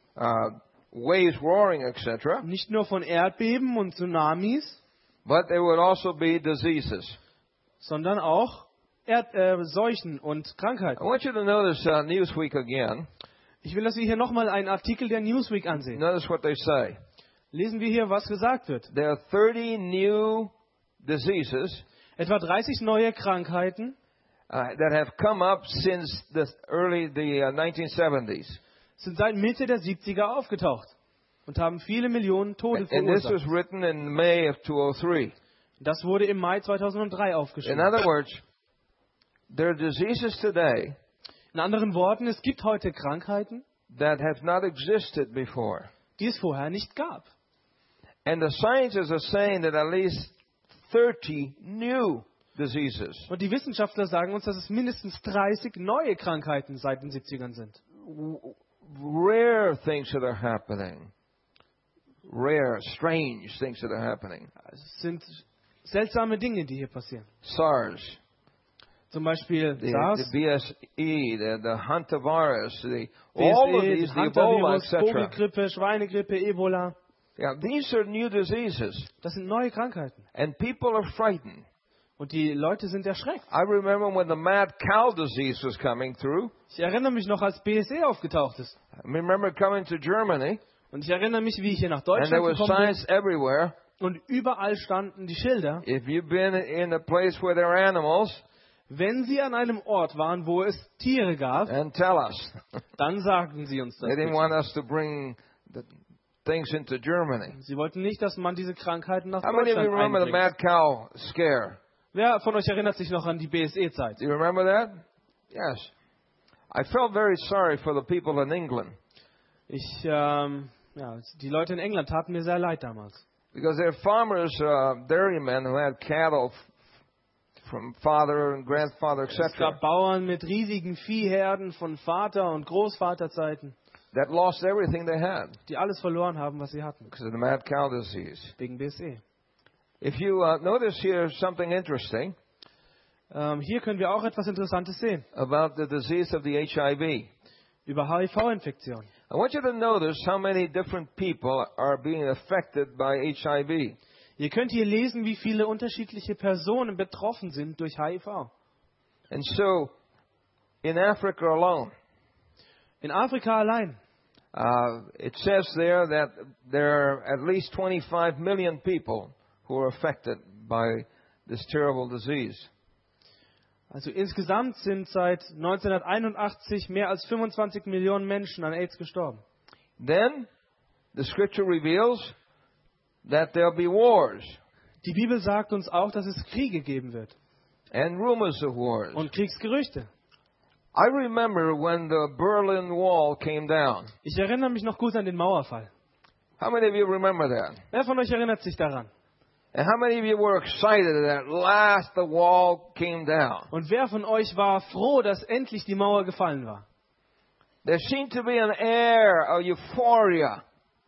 waves roaring, etc., nicht nur von Erdbeben und Tsunamis, but there would also be diseases. sondern auch Seuchen und I Krankheiten. want you to notice Newsweek again. Ich will, dass wir hier nochmal einen Artikel der Newsweek ansehen. Notice what they say. Lesen wir hier, was gesagt wird. There are 30 new diseases Etwa 30 neue Krankheiten that have come up since the 1970s. sind seit Mitte der 70er aufgetaucht und haben viele Millionen Tote And this was verursacht. written in May of 2003. Das wurde im Mai 2003 In aufgeschrieben. other words, there are diseases today In anderen Worten, es gibt heute Krankheiten, that have not existed before. die es vorher nicht gab. And the scientists are saying that at least 30 new diseases. Und die Wissenschaftler sagen uns, dass es mindestens 30 neue Krankheiten seit den 70ern sind. rare things that are happening. Rare, strange things that are happening. Es sind seltsame Dinge, die hier passieren. SARS, Zum Beispiel the SARS, BSE, the hantavirus, all of BSE, these, the Ebola, Hantavirus, etc. Vogelgrippe, Schweinegrippe, Ebola. Yeah, these are new diseases, Das sind neue Krankheiten. and people are frightened. Und die Leute sind erschreckt. I remember when the mad cow disease was coming through. Ich erinnere mich noch, als BSE aufgetaucht ist. I remember coming to Germany, Und ich erinnere mich, wie ich hier nach and there Deutschland was gekommen signs everywhere. bin. Und überall standen die Schilder. If you've been in a place where there are animals, Wenn Sie an einem Ort waren, wo es Tiere gab, then tell us. dann sagten Sie uns das. They didn't bitte. want us to bring the things into Germany. Sie wollten nicht, dass man diese Krankheiten nach How many of you Deutschland remember the einbringt. mad cow scare? Wer von euch erinnert sich noch an die BSE-Zeit? Do you remember that? Yes. I felt very sorry for the people in England Die Leute in England taten mir sehr leid damals. because they're farmers, dairymen who had cattle from father and grandfather, Es etc., gab Bauern mit riesigen Viehherden von Vater- und Großvaterzeiten, that lost everything they had die alles verloren haben, was sie hatten, because of the mad cow disease. wegen BSE. If you notice here something interesting Hier können wir auch etwas Interessantes sehen about the disease of the HIV. über HIV-Infektion. I want you to notice how many different people are being affected by HIV. Ihr könnt hier lesen, wie viele unterschiedliche Personen betroffen sind durch HIV. And so, in Africa alone, In Afrika allein it says there that there are at least 25 million people who are affected by this terrible disease. Also insgesamt sind seit 1981 mehr als 25 Millionen Menschen an AIDS gestorben. Then, the scripture reveals that there'll be wars Die Bibel sagt uns auch, dass es Kriege geben wird and rumors of wars. und Kriegsgerüchte. I remember when the Berlin Wall came down. Ich erinnere mich noch gut an den Mauerfall. How many of you remember that? Wer von euch erinnert sich daran? And how many of you were excited that at last the wall came down? Und wer von euch war froh, dass endlich die Mauer gefallen war? There seemed to be an air of euphoria.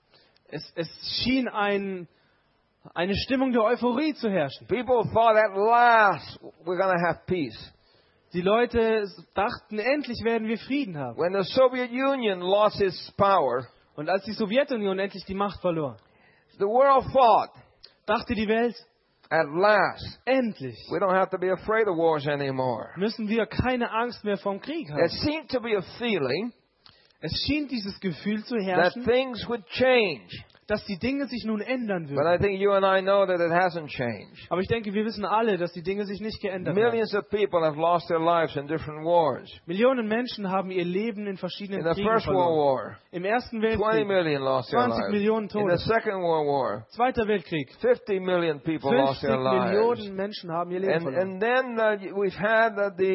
Es schien eine Stimmung der Euphorie zu herrschen. People thought at last we're going to have peace. Die Leute dachten, endlich werden wir Frieden haben. When the Soviet Union lost its power, Und als die Sowjetunion endlich die Macht verlor, the world thought, dachte die Welt, at last, endlich we don't have to be afraid of wars anymore. müssen wir keine Angst mehr vom Krieg There haben. seemed to be a feeling Es schien dieses Gefühl zu that herrschen, things would change. dass die Dinge sich nun ändern But würden. I think you and I know that it hasn't changed. Aber ich denke, wir wissen alle, dass die Dinge sich nicht geändert haben. Millions of people have lost their lives in different wars. Millionen Menschen haben ihr Leben in verschiedenen In the Kriegen First World verloren. War, Im Ersten 20 Weltkrieg, million lost their 20 lives. Millionen In the Tote. Second World War, Zweiter Weltkrieg, 50 million people lost 50 their lives. Millionen Menschen haben ihr Leben verloren. And then we've had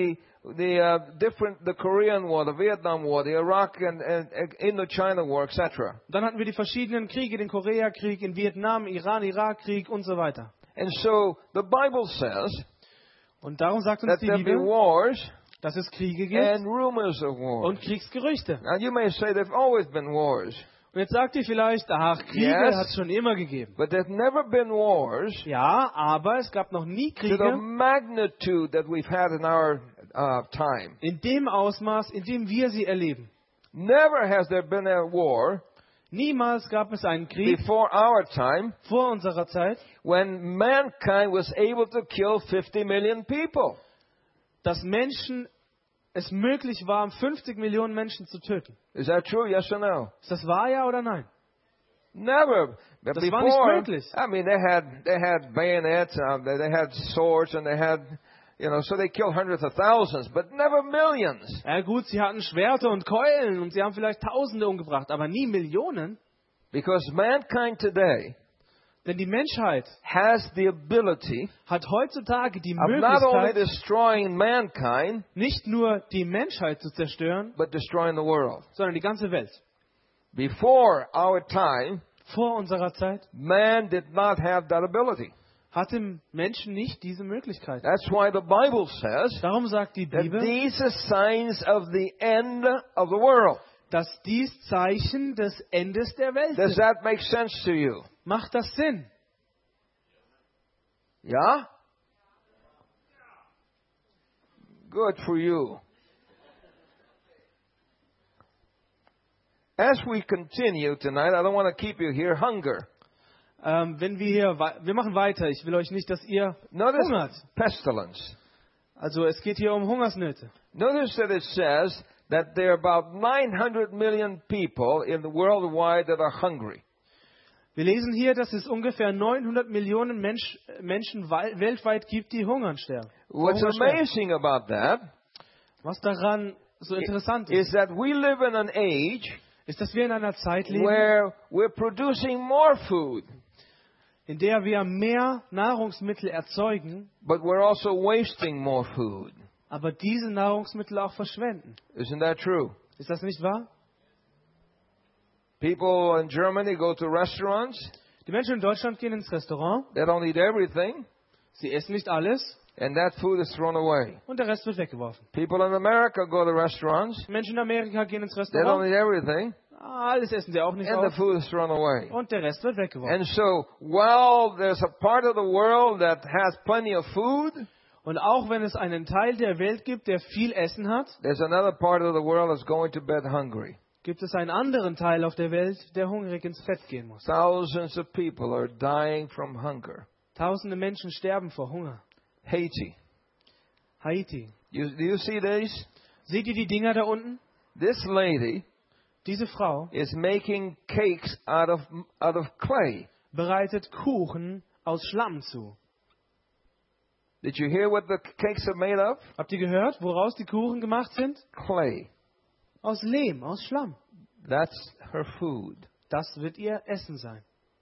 the Korean War, the Vietnam War, the Iraq and Indochina War, etc. Dann hatten wir die verschiedenen Kriege, den Koreakrieg, in Vietnam, Iran, Irakkrieg und so weiter. And so the Bible says Und darum sagt uns that die there'll be Bibel, wars dass es Kriege gibt and rumors of wars. und Kriegsgerüchte. Now you may say there've always been wars, Und jetzt sagt ihr vielleicht, ach, Kriege Yes. hat es schon immer gegeben. but there've never been wars Ja, aber es gab noch nie to the Kriege magnitude that we've had in our time. in dem Ausmaß, in dem wir sie erleben. Never has there been a war Niemals gab es einen Krieg before our time vor unserer Zeit, when mankind was able to kill 50 million people. dass Menschen es möglich war, 50 Millionen Menschen zu töten. Is that true? Yes or no? Ist das wahr, ja oder nein? Never. But Das war nicht before, möglich. I mean, they had bayonets, they had swords, and they had, so they killed hundreds of thousands, but never millions. Ja gut, sie hatten Schwerter und Keulen und sie haben vielleicht Tausende umgebracht, aber nie Millionen. Because mankind today Denn die Menschheit has the ability hat heutzutage die of not only Möglichkeit, destroying mankind, nicht nur die Menschheit zu zerstören, but destroying the world. sondern die ganze Welt. Before our time, Vor unserer Zeit man did not have that ability. hatte Menschen nicht diese Möglichkeit. That's why the Bible says Darum sagt die that Bibel, these are signs of the end of the world. dass dies Zeichen des Endes der Welt Does ist. that make sense to you? Macht das Sinn? Yeah? Good for you. As we continue tonight, I don't want to keep you here. Hunger. Wenn wir machen weiter. Ich will euch nicht, dass ihr Notice hungert. pestilence. Also es geht hier um Hungersnöte. Notice that it says that there are about 900 million people in the worldwide that are hungry. Wir lesen hier, dass es ungefähr 900 Millionen Menschen weltweit gibt, die hungern sterben. What's amazing about that Was daran so interessant ist, is that we live in an age ist, dass wir in einer Zeit leben, where we're producing more food, in der wir mehr Nahrungsmittel erzeugen, but we're also wasting more food. aber diese Nahrungsmittel auch verschwenden. Isn't that true? Ist das nicht wahr? People in Germany go to restaurants. Die Menschen in Deutschland gehen ins Restaurant, They don't eat everything, sie essen nicht alles and that food is thrown away. und der Rest wird weggeworfen. People in America go to restaurants. Menschen in Amerika gehen ins They don't Restaurant, eat everything, alles essen sie auch nicht and the auf food is thrown away. und der Rest wird weggeworfen. And so, while there's a part of the world that has plenty of food, Und auch wenn es einen Teil der Welt gibt, der viel Essen hat, there's another part of the world that's going to bed hungry. gibt es einen anderen Teil auf der Welt, der hungrig ins Bett gehen muss. Thousands of people are dying from hunger. Tausende Menschen sterben vor Hunger. Haiti. Haiti. Do you see these? Seht ihr die Dinger da unten? This lady Diese Frau is making cakes out of clay. bereitet Kuchen aus Schlamm zu. Did you hear what the cakes are made of? Habt ihr gehört, woraus die Kuchen gemacht sind? Clay. Aus Lehm, aus Schlamm. That's her food. Das wird ihr Essen sein.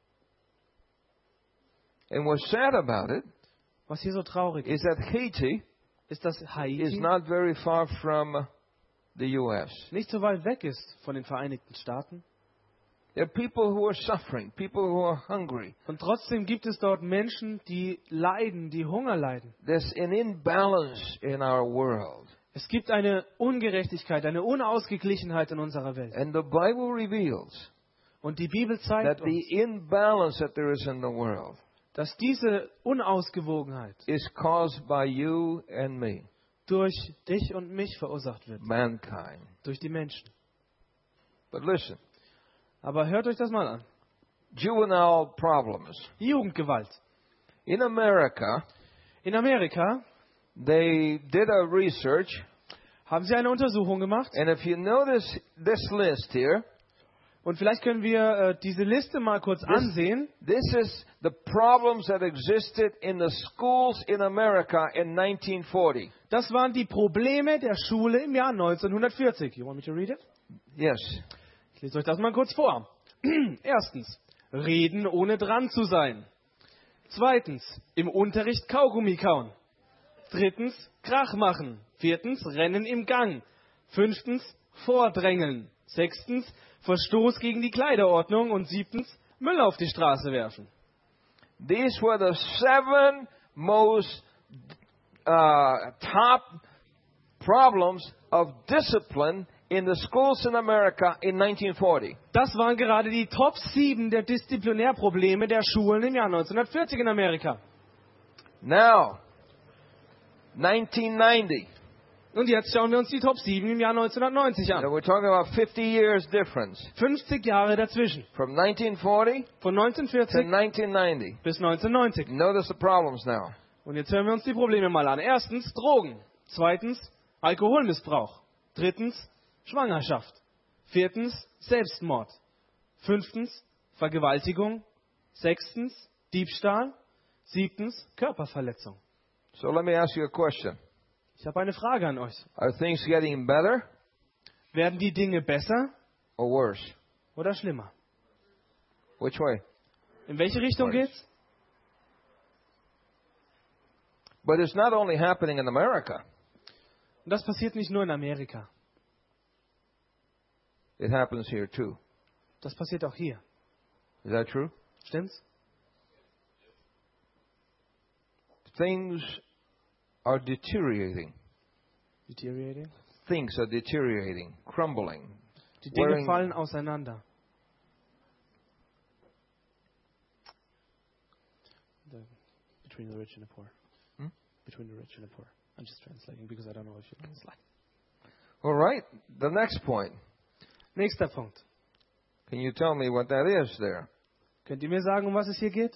And what's sad about it Was hier so traurig ist, is that Haiti ist, dass is Haiti not very far from the U.S. nicht so weit weg ist von den Vereinigten Staaten. There are people who are suffering, people who are hungry. Und trotzdem gibt es dort Menschen, die leiden, die Hunger leiden. There's an imbalance in our world. Es gibt eine Ungerechtigkeit, eine Unausgeglichenheit in unserer Welt. And the Bible reveals Und die Bibel that zeigt uns, the imbalance that there is in the world dass diese Unausgewogenheit is caused by you and me, durch dich und mich verursacht wird. mankind. Durch die Menschen. But listen, Aber hört euch das mal an. juvenile problems. Jugendgewalt. In America, In Amerika they did a research, haben sie eine Untersuchung gemacht. and if you notice this list here, Und vielleicht können wir diese Liste mal kurz ansehen. this is the problems that existed in the schools in America in 1940. Das waren die Probleme der Schule im Jahr 1940. You want me to read it? Yes. Ich lese euch das mal kurz vor. Erstens, reden ohne dran zu sein. Zweitens, im Unterricht Kaugummi kauen. Drittens, Krach machen. Viertens, Rennen im Gang. Fünftens, Vordrängeln. Sechstens, Verstoß gegen die Kleiderordnung. Und siebtens, Müll auf die Straße werfen. These were the 7 most top problems of discipline in the schools in America in 1940. Das waren gerade die Top 7 der Disziplinärprobleme der Schulen im Jahr 1940 in Amerika. Now, 1990. Und jetzt schauen wir uns die Top 7 im Jahr 1990 Now an. we're talking about 50 years difference 50 Jahre dazwischen. from 1940 Von to 1940 1990. bis 1990. Notice the problems now. Und jetzt hören wir uns die Probleme mal an. Erstens Drogen. Zweitens Alkoholmissbrauch. Drittens Schwangerschaft. Viertens Selbstmord. Fünftens Vergewaltigung. Sechstens Diebstahl. Siebtens Körperverletzung. So let me ask you a question. Ich habe eine Frage an euch. Are things getting better Werden die Dinge besser or worse? oder schlimmer? Which way? In welche Richtung Worse. geht's? But it's not only happening in America. Und das passiert nicht nur in Amerika. It happens here too. Das passiert auch hier. Is that true? Stimmt's? Things are deteriorating. Deteriorating. Things are deteriorating, crumbling. Die Dinge wearing, fallen auseinander. Between the rich and the poor. Between the rich and the poor. I'm just translating because I don't know if you translate. all right, the next point. Nächster Punkt. Can you tell me what that is there? Könnt ihr mir sagen, um was es hier geht?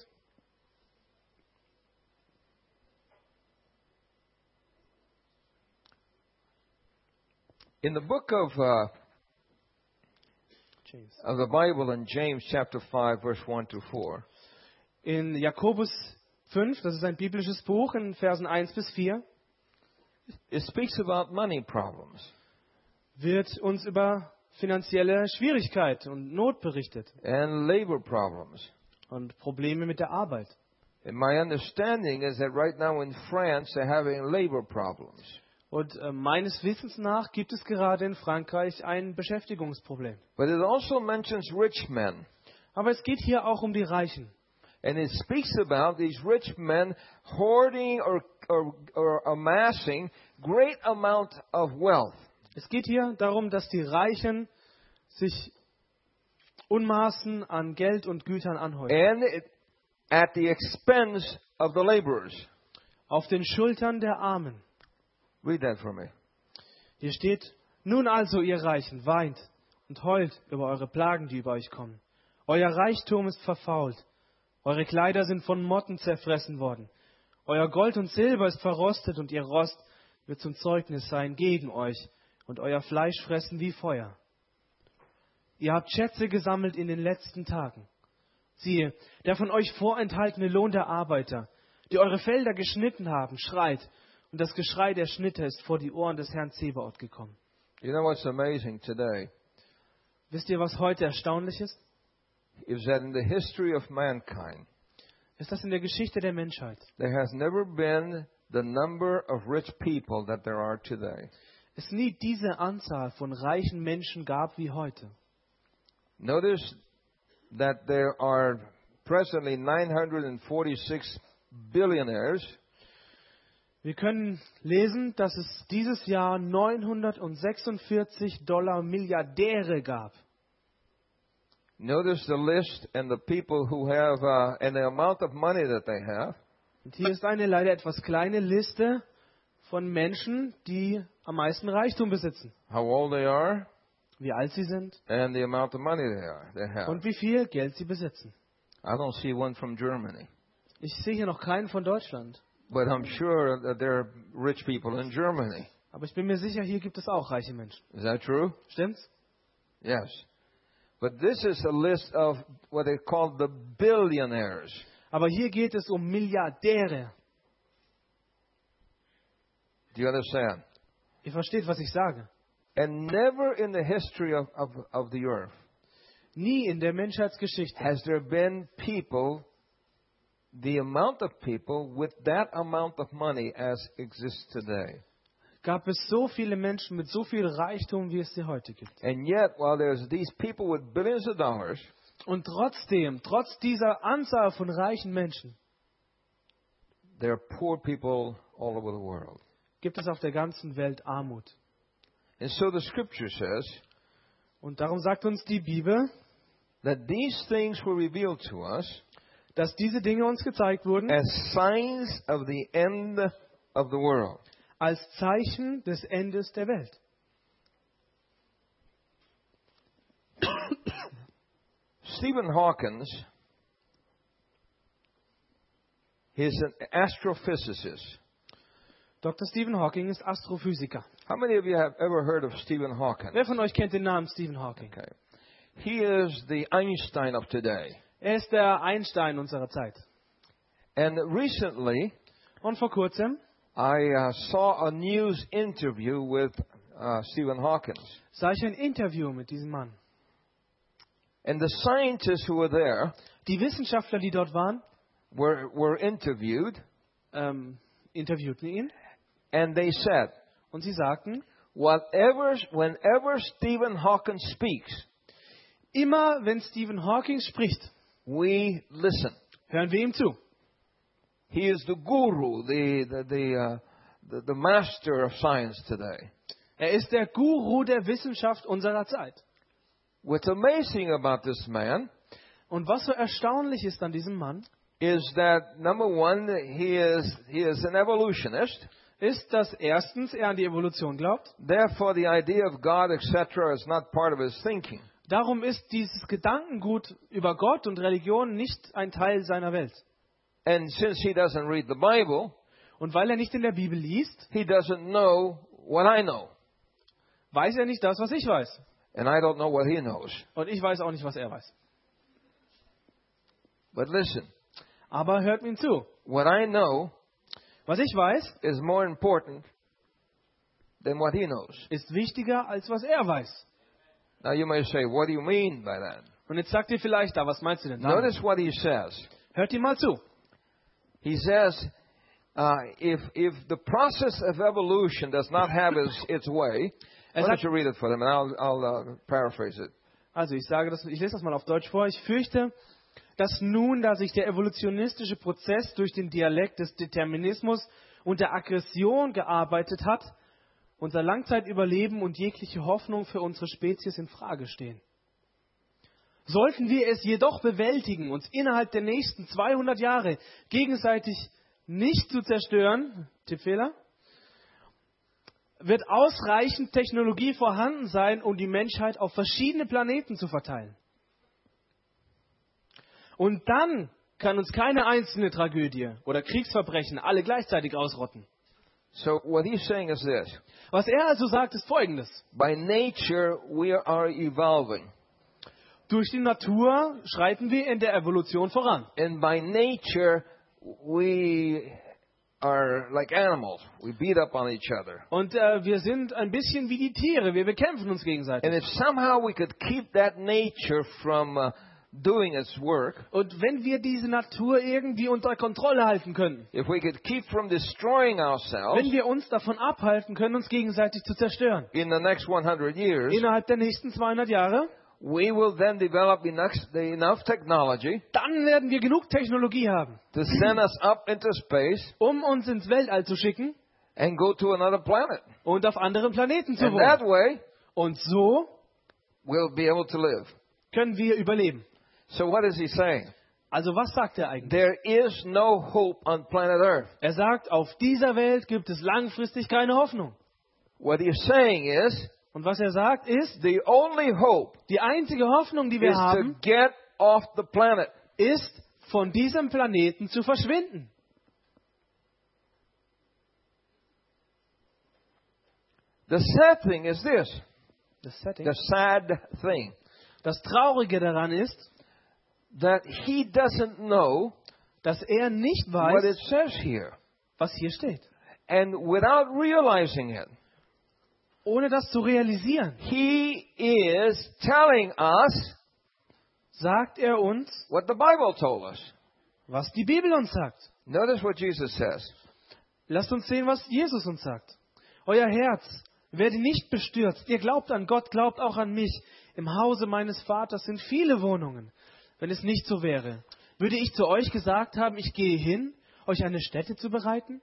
In the book of James. the Bible in James chapter 5, verse 1 to 4, In Jakobus 5, das ist ein biblisches Buch, in Versen 1 bis 4, it speaks about money problems. wird uns über finanzielle Schwierigkeit und Not berichtet And labor problems. und Probleme mit der Arbeit. And my understanding is that right now in France they're having labor problems. Und meines Wissens nach gibt es gerade in Frankreich ein Beschäftigungsproblem. But it also mentions rich men. Aber es geht hier auch um die Reichen. And it speaks about these rich men hoarding or amassing great amount of wealth. Es geht hier darum, dass die Reichen sich Unmaßen an Geld und Gütern anhäufen. And at the expense of the laborers. Auf den Schultern der Armen. Read that for me. Hier steht, nun also, ihr Reichen, weint und heult über eure Plagen, die über euch kommen. Euer Reichtum ist verfault. Eure Kleider sind von Motten zerfressen worden. Euer Gold und Silber ist verrostet und ihr Rost wird zum Zeugnis sein gegen euch und euer Fleisch fressen wie Feuer. Ihr habt Schätze gesammelt in den letzten Tagen. Siehe, der von euch vorenthaltene Lohn der Arbeiter, die eure Felder geschnitten haben, schreit, und das Geschrei der Schnitter ist vor die Ohren des Herrn Zebaoth gekommen. You know what's amazing today Wisst ihr, was heute erstaunlich ist? is that in the history of mankind, Ist das in der Geschichte der Menschheit? there has never been the number of rich people that there are today. Es nie diese Anzahl von reichen Menschen gab wie heute. Notice that there are presently 946 billionaires, Wir können lesen, dass es dieses Jahr 946 Milliardäre gab. Notice the list and the people who have and the amount of money that they have. Und hier ist eine leider etwas kleine Liste von Menschen, die am meisten Reichtum besitzen. How old they are Wie alt sie sind and the amount of money they have. und wie viel Geld sie besitzen. I don't see one from Germany, Ich sehe hier noch keinen von Deutschland. but I'm sure that there are rich people in Germany. Aber ich bin mir sicher, hier gibt es auch reiche Menschen. Is that true? Stimmt's? Yes. But this is a list of what they call the billionaires. Aber hier geht es um Milliardäre. Do you understand? Ihr versteht, was ich sage. And never in the history of the earth Nie in der Menschheitsgeschichte has there been people, the amount of people with that amount of money as exists today. gab es so viele Menschen mit so viel Reichtum, wie es sie heute gibt. And yet, while there's these people with billions of dollars, Und trotzdem, trotz dieser Anzahl von reichen Menschen, there are poor people all over the world. gibt es auf der ganzen Welt Armut. And so the scripture says Und darum sagt uns die Bibel, that these things were revealed to us dass diese Dinge uns gezeigt wurden as signs of the end of the world. als Zeichen des Endes der Welt. Stephen Hawking is an astrophysicist. Dr. Stephen Hawking ist Astrophysiker. How many of you have ever heard of Stephen Hawking? Wer von euch kennt den Namen Stephen Hawking? Okay. He is the Einstein of today. Er ist der Einstein unserer Zeit. And recently, Und vor kurzem I saw a news interview with Stephen Hawking. sah ich ein Interview mit diesem Mann. And the scientists who were there Die Wissenschaftler, die dort waren, were interviewed, interviewten ihn and they said, und sie sagten, whenever Stephen Hawking speaks, immer wenn Stephen Hawking spricht, we listen. hören wir ihm zu. He is the guru, the master of science today. Er ist der Guru der Wissenschaft unserer Zeit. What's amazing about this man Und was so erstaunlich ist an diesem Mann, is that, number one, he is an evolutionist. ist, dass erstens er an die Evolution glaubt. Therefore, the idea of God, etc., is not part of his thinking. Darum ist dieses Gedankengut über Gott und Religion nicht ein Teil seiner Welt. And since he doesn't read the Bible, Und weil er nicht in der Bibel liest, he doesn't know what I know. weiß er nicht das, was ich weiß. And I don't know what he knows. Und ich weiß auch nicht, was er weiß. But listen, Aber hört mir zu. what I know Was ich weiß, is more important than what he knows. ist wichtiger, als was er weiß. Now you may say, what do you mean by that? Und jetzt sagt ihr vielleicht, was meinst du denn damit? Notice what he says. Hört ihr mal zu. He says, if the process of evolution does not have its way, why don't you read it for them, and I'll paraphrase it. Also ich lese das mal auf Deutsch vor. Ich fürchte, dass nun, da sich der evolutionistische Prozess durch den Dialekt des Determinismus und der Aggression gearbeitet hat, unser Langzeitüberleben und jegliche Hoffnung für unsere Spezies in Frage stehen. Sollten wir es jedoch bewältigen, uns innerhalb der nächsten 200 Jahre gegenseitig nicht zu zerstören, Tippfehler, wird ausreichend Technologie vorhanden sein, um die Menschheit auf verschiedene Planeten zu verteilen. Und dann kann uns keine einzelne Tragödie oder Kriegsverbrechen alle gleichzeitig ausrotten. So what he's saying is this. Was er also sagt, ist Folgendes. By nature, we are evolving. Durch die Natur schreiten wir in der Evolution voran. And by nature, we are like animals. We beat up on each other. Und wir sind ein bisschen wie die Tiere. Wir bekämpfen uns gegenseitig. And if somehow we could keep that nature from doing its work, Und wenn wir diese Natur irgendwie unter Kontrolle halten können, if we could keep from destroying ourselves wenn wir uns davon abhalten können, uns gegenseitig zu zerstören, in the next 100 years, innerhalb der nächsten 200 Jahre, we will then develop enough technology dann werden wir genug Technologie haben, to send us up into space um uns ins Weltall zu schicken and go to another planet. und auf anderen Planeten zu And that wohnen. way, Und so we'll be able to live. können wir überleben. So what is he saying? Also was sagt er eigentlich? There is no hope on planet Earth. Er sagt, auf dieser Welt gibt es langfristig keine Hoffnung. What he's saying is, Und was er sagt ist, the only hope die einzige Hoffnung, die wir is to haben, get off the planet. ist, von diesem Planeten zu verschwinden. The sad thing is this. The sad thing. Das Traurige daran ist, That he doesn't know dass er nicht what it weiß, says here. was hier steht. And without realizing it, Ohne das zu realisieren, he is telling us sagt er uns, what the Bible told us. was die Bibel uns sagt. Notice what Jesus says. Lasst uns sehen, was Jesus uns sagt. Euer Herz werde nicht bestürzt. Ihr glaubt an Gott, glaubt auch an mich. Im Hause meines Vaters sind viele Wohnungen. Wenn es nicht so wäre, würde ich zu euch gesagt haben, ich gehe hin, euch eine Stätte zu bereiten?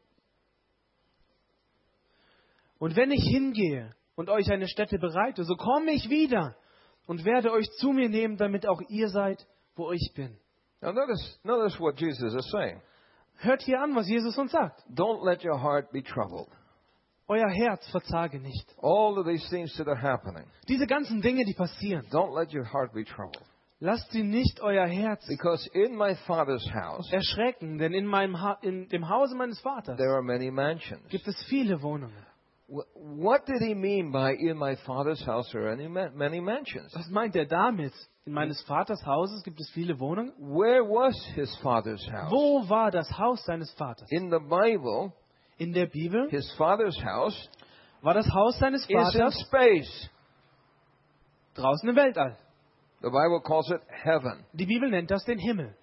Und wenn ich hingehe und euch eine Stätte bereite, so komme ich wieder und werde euch zu mir nehmen, damit auch ihr seid, wo ich bin. Now notice what Jesus is saying. Hört hier an, was Jesus uns sagt. Don't let your heart be troubled. Euer Herz verzage nicht. All of these things that are happening, Diese ganzen Dinge, die passieren, don't let your heart be troubled. lasst sie nicht euer Herz Because in my Father's house, erschrecken, denn in dem Hause meines Vaters there are many mansions. gibt es viele Wohnungen. What did he mean by in my Father's house there are many mansions? Was meint er damit? In meines Vaters Hauses gibt es viele Wohnungen? Where was his Father's house? Wo war das Haus seines Vaters? In the Bible, In der Bibel his Father's house war das Haus seines is in Vaters space. draußen im Weltall. The Bible calls it heaven. Die Bibel nennt das den Himmel.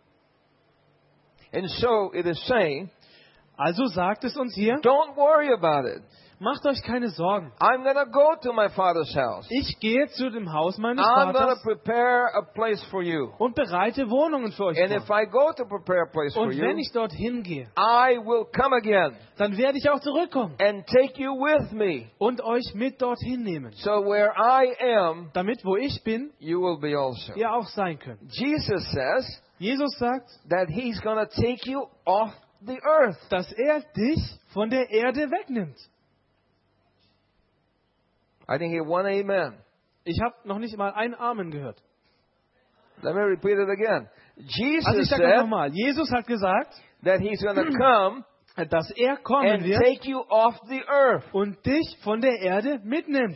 And so it is saying, Also sagt es uns hier, don't worry about it. Macht euch keine Sorgen. I'm going to go to my Father's house. Ich gehe zu dem Haus meines I'm going to Vaters prepare a place for you. und bereite Wohnungen für euch And if vor. I go to prepare a place for Und wenn you, ich dorthin gehe, I will come again dann werde ich auch zurückkommen and take you with me. und euch mit dorthin nehmen, So where I am, damit wo ich bin, you will be also. ihr auch sein könnt. Jesus says Jesus sagt, that he's going to take you off the earth. dass er dich von der Erde wegnimmt. I didn't hear one amen. Ich habe noch nicht mal ein Amen gehört. Let me repeat it again. Also Jesus ich sage das said nochmal. Jesus hat gesagt, that he's going to come dass er kommen and wird take you off the earth. und dich von der Erde mitnimmt.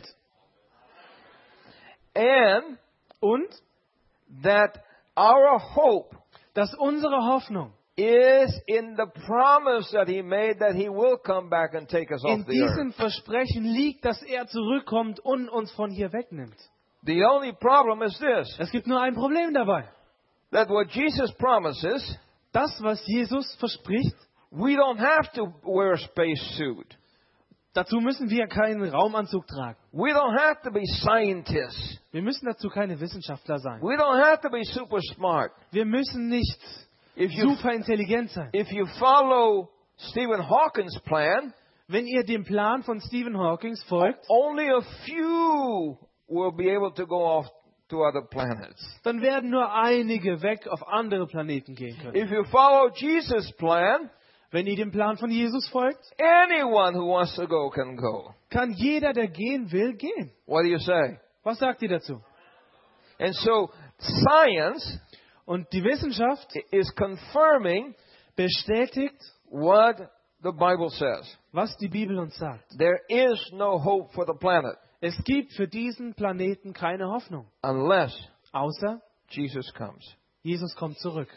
And Und that our hope dass unsere Hoffnung is in the promise that he made that he will come back and take us in off the earth. diesem Versprechen liegt, dass er zurückkommt und uns von hier wegnimmt. The only problem is this, Es gibt nur ein Problem dabei. that what Jesus promises, Das, was Jesus verspricht, we don't have to wear a spacesuit. dazu müssen wir keinen Raumanzug tragen. We don't have to be scientists. Wir müssen dazu keine Wissenschaftler sein. We don't have to be super smart. Wir müssen nicht If you, super intelligent sein. if you follow Stephen Hawking's plan, Wenn ihr dem Plan von Stephen Hawking folgt, only a few will be able to go off to other planets. dann werden nur einige weg auf andere Planeten gehen können. If you follow Jesus' plan, Wenn ihr dem Plan von Jesus folgt, anyone who wants to go can go. kann jeder, der gehen will, gehen. What do you say? Was sagt ihr dazu? And so science Und die Wissenschaft is confirming bestätigt, what the Bible says. was die Bibel uns sagt. There is no hope for the planet Es gibt für diesen Planeten keine Hoffnung, unless außer Jesus comes. Jesus kommt zurück.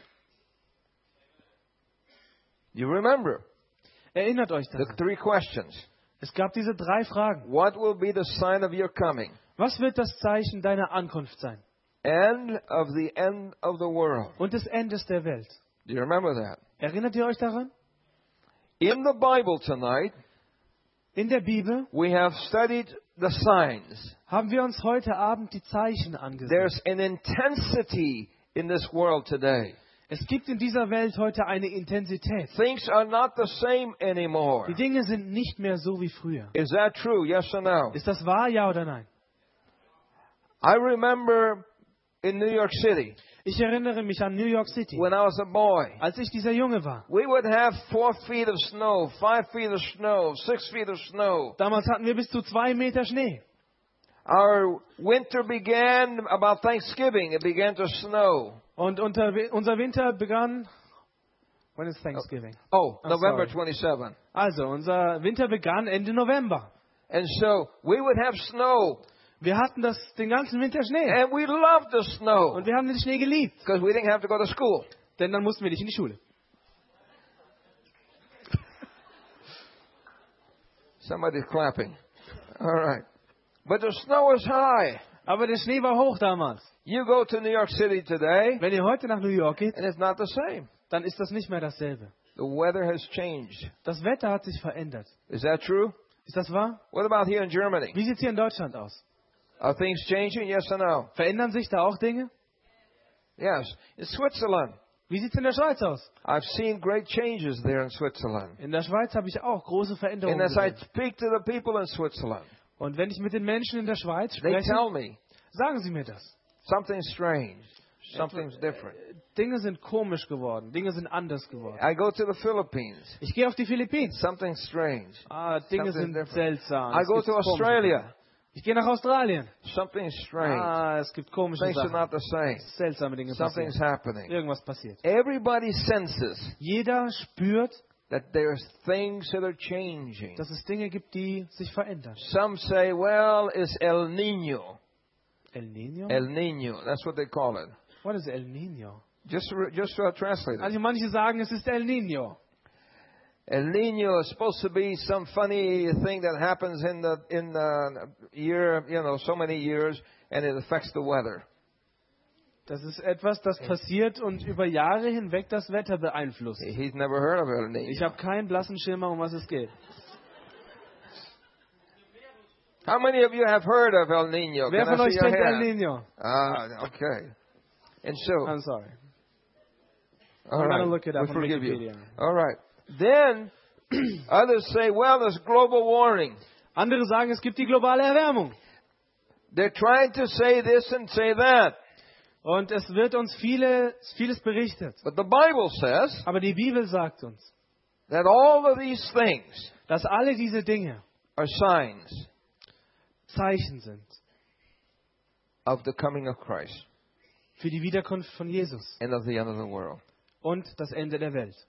You remember Erinnert euch the daran. 3 questions. Es gab diese 3 Fragen. What will be the sign of your coming? Was wird das Zeichen deiner Ankunft sein? And of the end of the world. Und des Endes der Welt. Do you remember that? Erinnert ihr euch daran? In the Bible tonight, In der Bibel we have studied the signs. haben wir uns heute Abend die Zeichen angesehen. There's an intensity in this world today. Es gibt in dieser Welt heute eine Intensität. Things are not the same anymore. Die Dinge sind nicht mehr so wie früher. Is that true? Yes or no? Ist das wahr, ja oder nein? I remember in New York City, Ich erinnere mich an New York City, when I was a boy, als ich dieser Junge war. we would have 4 feet of snow, 5 feet of snow, 6 feet of snow. Damals hatten wir bis zu 2 Meter Schnee. Our winter began about Thanksgiving. It began to snow. Und unser Winter begann. When is Thanksgiving? Oh, I'm November sorry. 27. Also, unser Winter begann Ende November. And so we would have snow. Wir hatten den ganzen Winter Schnee. And we loved the snow Und wir haben den Schnee geliebt. because we didn't have to go to school. Denn dann mussten wir nicht in die Schule. Somebody's clapping. All right. But the snow is high. Aber der Schnee war hoch damals. You go to New York City today, Wenn ihr heute nach New York geht, and it's not the same. dann ist das nicht mehr dasselbe. The weather has changed. Das Wetter hat sich verändert. Is that true? Ist das wahr? What about here in Germany? Wie sieht es hier in Deutschland aus? Are things changing? Yes or no? Verändern sich da auch Dinge? Yes. In Switzerland, Wie sieht es in der Schweiz aus? I've seen great changes there in Switzerland. In der Schweiz habe ich auch große And Veränderungen as I gesehen. speak to the people in Switzerland, Und wenn ich mit den Menschen in der Schweiz they spreche, tell me sagen sie mir das. something's strange, something's different. Dinge sind komisch geworden, Dinge sind anders geworden. I go to the Philippines, Ich gehe auf die Philippinen. something's strange. Dinge Something sind different. seltsam. I Es go gibt to komische Australia, Dinge. Ich gehe nach Australien. something's strange. Es gibt komische Things are Sachen. not the same. Seltsame Dinge Something's passieren. happening. Irgendwas passiert. Everybody senses Jeder spürt, that there's things that are changing. dass es Dinge gibt, die sich verändern. Some say, well, it's El Nino. El Niño? El Nino, that's what they call it. What is El Niño? Just translate it. Also manche sagen, es ist El Niño. El Nino is supposed to be some funny thing that happens in the year, so many years, and it affects the weather. Das ist etwas, das passiert und über Jahre hinweg das Wetter beeinflusst. He's never heard of El Nino. Ich habe keinen blassen Schimmer, um was es geht. How many of you have heard of El Nino? Wer Can von I euch see your kennt El hand? Nino? Ah, okay. And so, I'm sorry. all I'm right, gonna look it up we on forgive you. Wikipedia. All right. Then others say, well, there's global warming. Andere sagen, es gibt die globale Erwärmung. They're trying to say this and say that. Und es wird uns vieles berichtet. But the Bible says Aber die Bibel sagt uns, that all of these things dass alle diese Dinge are signs Zeichen sind of the coming of Christ für die Wiederkunft von Jesus and of the end of the world. und das Ende der Welt.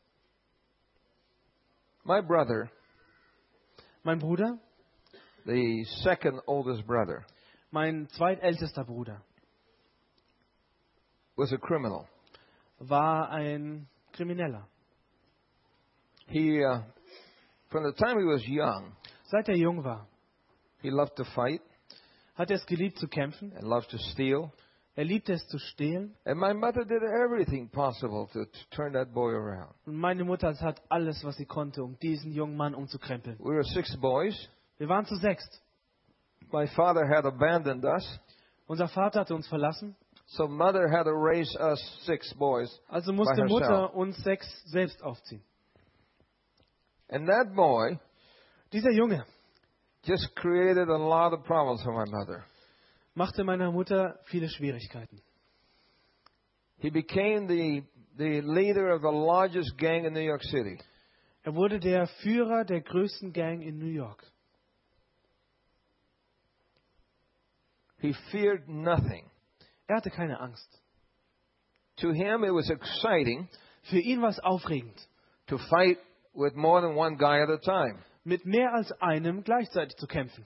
My brother, Mein Bruder, the second oldest brother, mein zweitältester Bruder, was a criminal. war ein Krimineller. He, from the time he was young, Seit er jung war, he loved to fight hat er es geliebt zu kämpfen. and loved to steal. Er liebte es zu stehlen. And my mother did everything possible to turn that boy around. Und meine Mutter hat alles, was sie konnte, um diesen jungen Mann umzukrempeln. We were 6 boys. Wir waren zu sechst. My father had abandoned us, Unser Vater hatte uns verlassen. so mother had to raise us 6 boys. Also musste By herself. Mutter uns 6 selbst aufziehen. And that boy Dieser Junge just created a lot of problems for my mother. machte meiner Mutter viele Schwierigkeiten. He became the leader of the largest gang in New York City. Er wurde der Führer der größten Gang in New York. He feared nothing. Er hatte keine Angst. To him, it was exciting Für ihn war es aufregend, to fight with more than one guy at a time. mit mehr als einem gleichzeitig zu kämpfen.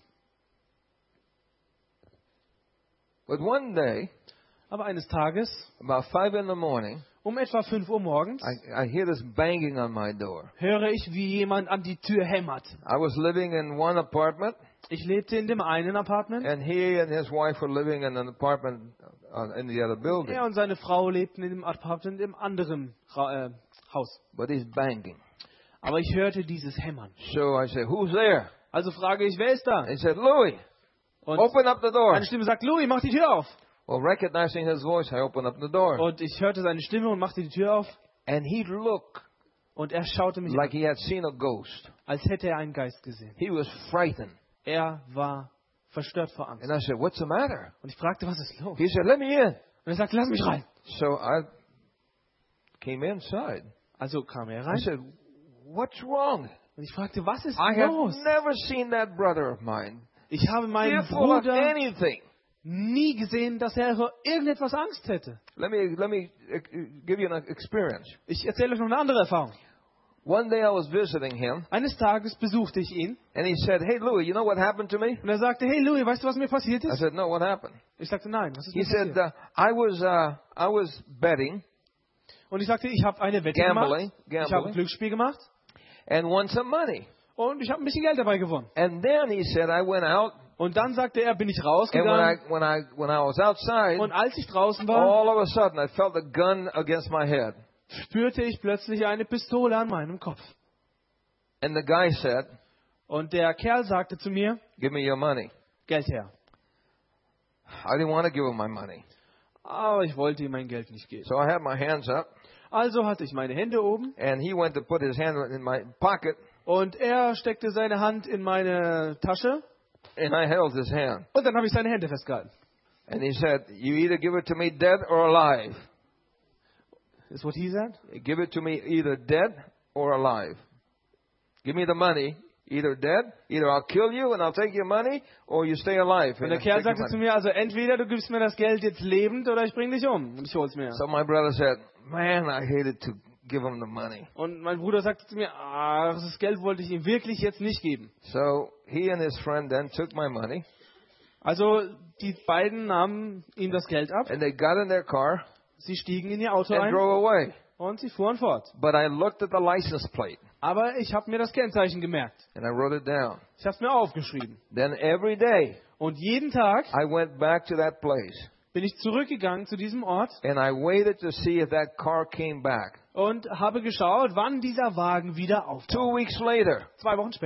But one day, Aber eines Tages, about 5 in the morning, um etwa 5 Uhr morgens, I hear this banging on my door. höre ich, wie jemand an die Tür hämmert. I was living in one apartment, Ich lebte in dem einen Apartment. and he and his wife were living in an apartment in the other building. Er und seine Frau lebten in dem Apartment im anderen Haus. But he's banging. Aber ich hörte dieses Hämmern. So I said, "Who's there?" Also frage ich, wer ist da? He said, "Louis, Und open up the door." eine Stimme sagt, Louis, mach die Tür auf. Well, recognizing his voice, I opened up the door. Und ich hörte seine Stimme und machte die Tür auf. And he'd look Und er schaute mich like an, he had seen a ghost. als hätte er einen Geist gesehen. He was frightened. Er war verstört vor Angst. And I said, "What's the matter?" Und ich fragte, was ist los? He said, "Let me in." Und er sagte, lass mich rein. So I came inside. Also kam er I rein. said, "What's wrong?" Und ich fragte, was ist I have los? never seen that brother of mine Ich habe meinen fearful of Bruder anything. nie gesehen, dass er vor irgendetwas Angst hätte. Let me give you an experience. Ich erzähle euch noch eine andere Erfahrung. One day I was visiting him, Eines Tages besuchte ich ihn and he said, "Hey, Louis, you know what happened to me?" und er sagte, hey Louis, weißt du, was mir passiert I ist? said, "No, what happened?" Ich sagte, nein, was ist He mir said, passiert? I was betting Und ich sagte, ich habe eine Wette Gambling, gemacht, ich habe ein Glücksspiel gemacht and won some money. und ich habe ein bisschen Geld dabei gewonnen. And then he said, I went out, Und dann sagte er, bin ich and rausgegangen when I was outside, und als ich draußen war, all of a sudden I felt a gun against my head. spürte ich plötzlich eine Pistole an meinem Kopf. And the guy said, Und der Kerl sagte zu mir, "Give me your money." Geld her. I didn't want to give him my money. Aber ich wollte ihm mein Geld nicht geben. So I had my hands up, Also hatte ich meine Hände oben and he went to put his hand in my pocket, und er steckte seine Hand in meine Tasche and I held his hand. und dann habe ich seine Hände festgehalten. And he said, "You either give it to me dead or alive. Is what he said? Give it to me either dead or alive. Give me the money, either dead, either I'll kill you and I'll take your money, or you stay alive." Und der Kerl sagte zu mir, also entweder du gibst mir das Geld jetzt lebend oder ich bring dich um und ich hol's mir. So my brother said, "Man, I hated to give him the money." Und mein Bruder sagte zu mir, das Geld wollte ich ihm wirklich jetzt nicht geben. So he and his friend then took my money, Also die beiden nahmen ihm das Geld ab, and they got in their car sie stiegen in ihr Auto and ein drove away. und sie fuhren fort. But I looked at the license plate, Aber ich habe mir das Kennzeichen gemerkt. and I wrote it down. Ich habe es mir aufgeschrieben. Then every day, Und jeden Tag I went back to that place, bin ich zurückgegangen zu diesem Ort and I waited to see if that car came back. und habe geschaut, wann dieser Wagen wieder auftaucht. 2 weeks later, 2 Wochen später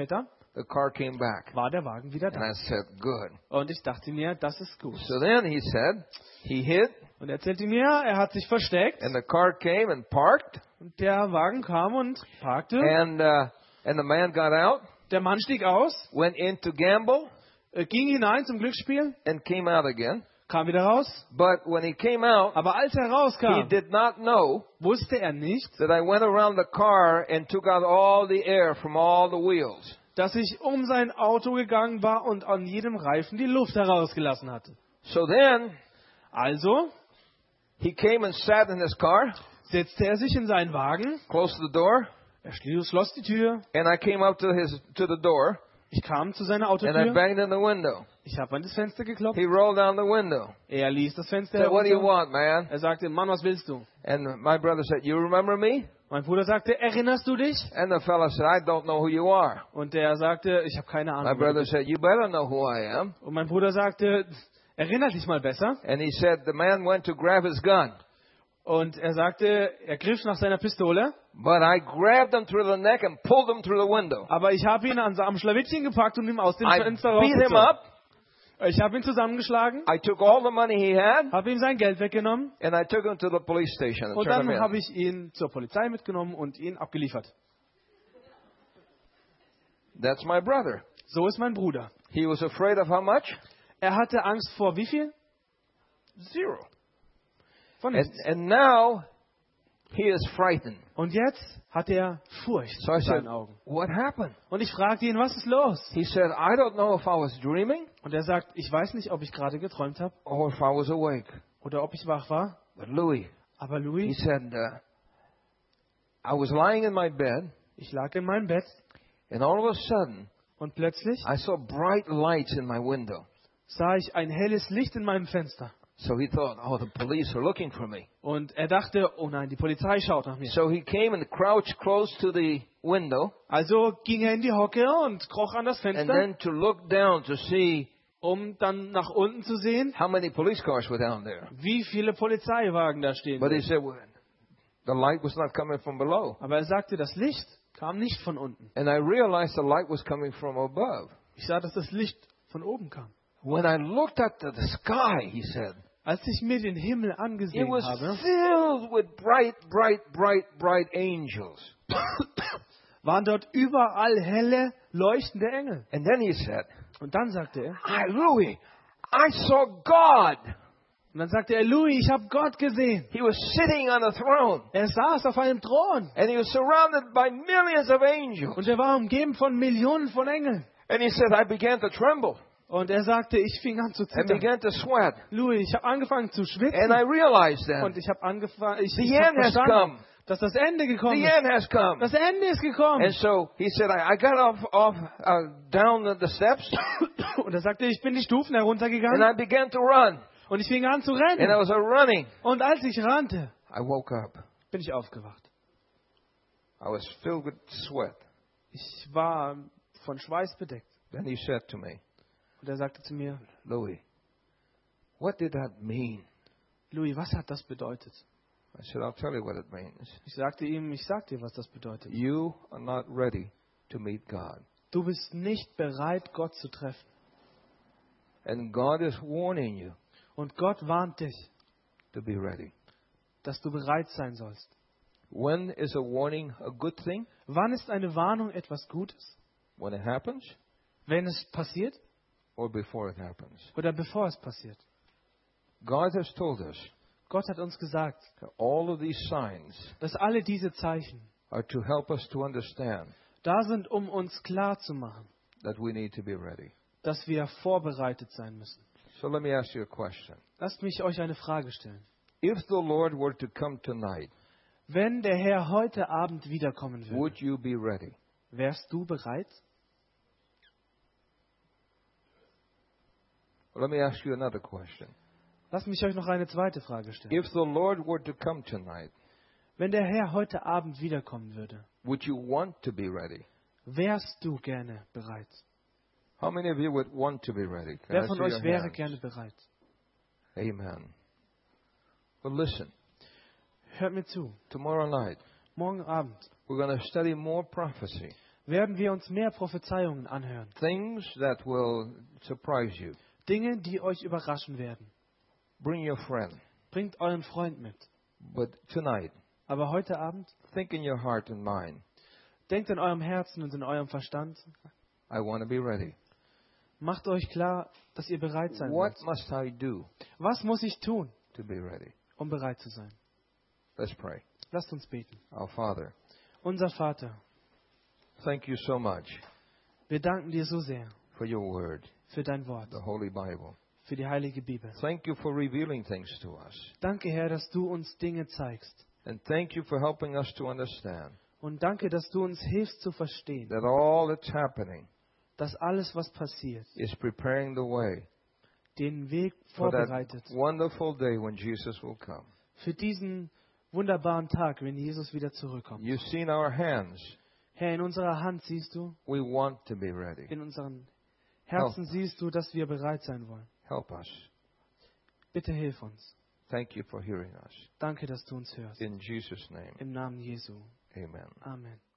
the car came back. war der Wagen wieder And da. I said, good. Und ich dachte mir, das ist gut. So then he said, he hid, Und er erzählte mir, er hat sich versteckt and the car came and parked, und der Wagen kam und parkte. and the man got out, Der Mann stieg aus, went in to gamble, ging hinein zum Glücksspiel, and came out again. kam wieder raus. But when he came out, Aber als er he rauskam, did not know wusste er nicht, that I went around the car and took out all the air from all the wheels. dass ich um sein Auto gegangen war und an jedem Reifen die Luft herausgelassen hatte. So then Also he came and sat in his car, setzte er sich in seinen Wagen, closed the door, er schloss die Tür, and I came up to the door, ich kam zu seiner and I Autotür, banged in the window. ich habe an das Fenster geklopft, He rolled down the window. er ließ das Fenster Said, what do you herunter, want, man? er sagte, Mann, was willst du? And my brother said, you remember me? Mein Bruder sagte, erinnerst du dich? And the fellow said, I don't know who you are. Und der sagte, ich habe keine My Ahnung. wer du brother bist. said, you better know who I am. Und mein Bruder sagte, erinner dich mal besser. And he said, the man went to grab his gun. Und er sagte, er griff nach seiner Pistole, But I grabbed him through the neck and pulled him through the window. aber ich habe ihn am Schlawittchen gepackt und ihm aus dem I Fenster beat him rausgezogen. up. Ich habe ihn zusammengeschlagen, I took all the money he had, habe ihm sein Geld weggenommen and I took him to the police station and und turned dann him habe in. ich ihn zur Polizei mitgenommen und ihn abgeliefert. That's my brother. So ist mein Bruder. He was afraid of how much? Er hatte Angst vor wie viel? Zero. Von And, nichts. and now he is frightened. Und jetzt hat er Furcht So I in said, seinen Augen. what happened? Und ich fragte ihn, was ist los? He said, I don't know if I was dreaming Und er sagt, ich weiß nicht, ob ich gerade geträumt habe or if I was awake. oder ob ich wach war. But Louis, Aber he Louis, said, I was lying in my bed, ich lag in meinem Bett and all of a sudden, und plötzlich I saw bright lights in my window. sah ich ein helles Licht in meinem Fenster. So he thought, oh, the police are looking for me. Und er dachte, oh nein, die Polizei schaut nach mir. So he came and crouched close to the window, Also ging er in die Hocke und kroch an das and Fenster, then to look down to see um dann nach unten zu sehen, how many police cars were down there. wie viele Polizeiwagen da stehen. But he said, well, the light was not coming from below. Aber er sagte, das Licht kam nicht von unten. And I realized the light was coming from above. Ich sah, dass das Licht von oben kam. When I looked up to the sky, he said, Als ich mir den Himmel it angesehen was habe, filled with bright, bright, bright, bright angels. waren dort überall helle, leuchtende Engel. And then he said, Und dann sagte er, Louis, I saw God. und dann sagte er, Louis, ich habe Gott gesehen. He was sitting on a throne, Er saß auf einem Thron and he was surrounded by millions of angels. und er war umgeben von Millionen von Engeln. And he said, I began to tremble Und er sagte, ich fing an zu and zittern. began to sweat. Louis, ich habe angefangen zu And schwitzen I realized und then, ich habe angefangen, ich the hab end has verstanden, come. dass das Ende gekommen The ist. end has come. Das Ende ist gekommen. And so he said, I got down the steps, Und er sagte, ich bin die Stufen and heruntergegangen I began to run. und ich fing an zu And I rennen. was running. Und als ich rannte, I woke up. bin ich aufgewacht. I was filled with sweat. Ich war von Schweiß bedeckt. Then he said to me, Und er sagte zu mir, Louis, what did that mean? Louis, was hat das bedeutet? I said, I'll tell you what it means. Ich sagte ihm, ich sag dir, was das bedeutet. You are not ready to meet God. Du bist nicht bereit, Gott zu treffen. And God is warning you Und Gott warnt dich, to be ready. dass du bereit sein sollst. When is a warning a good thing? Wann ist eine Warnung etwas Gutes? When it happens Wenn es passiert or before it happens? oder bevor es passiert? God has told us Gott hat uns gesagt, that all of these signs dass alle diese Zeichen are to help us to understand da sind, um uns klar zu machen, that we need to be ready. dass wir vorbereitet sein müssen. So let me ask you a question. Lasst mich euch eine Frage stellen. If the Lord were to come tonight, Wenn der Herr heute Abend wiederkommen würde, would you be ready? wärst du bereit? Well, let me ask you another question. Lasst mich euch noch eine zweite Frage stellen. If the Lord were to come tonight, Wenn der Herr heute Abend wiederkommen würde, would you want to be ready? wärst du gerne bereit? How many of you would want to be ready? Can Wer I von see euch your wäre hands? gerne bereit? Amen. Well, listen. Hört mir zu. Tomorrow night, Morgen Abend we're going to study more prophecy. werden wir uns mehr Prophezeiungen anhören. Things that will surprise you. Dinge, die euch überraschen werden. Bring your friend. Bringt euren Freund mit. But tonight, Aber heute Abend, think in your heart and mind, denkt in eurem Herzen und in eurem Verstand, I want to be ready. macht euch klar, dass ihr bereit sein What wollt. must I do Was muss ich tun, to be ready? um bereit zu sein? Let's pray. Lasst uns beten. Our Father, Unser Vater, thank you so much wir danken dir so sehr for your word, für dein Wort, the Holy Bible. für die heilige Bibel. Thank you for revealing things to us. Danke, Herr, dass du uns Dinge zeigst. And thank you for helping us to understand Und danke, dass du uns hilfst zu verstehen, that all that's happening dass alles, was passiert, is preparing the way den Weg for that vorbereitet wonderful day when Jesus will come. für diesen wunderbaren Tag, wenn Jesus wieder zurückkommt. You've seen our hands. Herr, in unserer Hand siehst du, We want to be ready. in unseren Herzen siehst du, dass wir bereit sein wollen. Help us. Bitte hilf uns. Thank you for hearing us. Danke, dass du uns hörst. In Jesus' name, Im Namen Jesu. amen. Amen.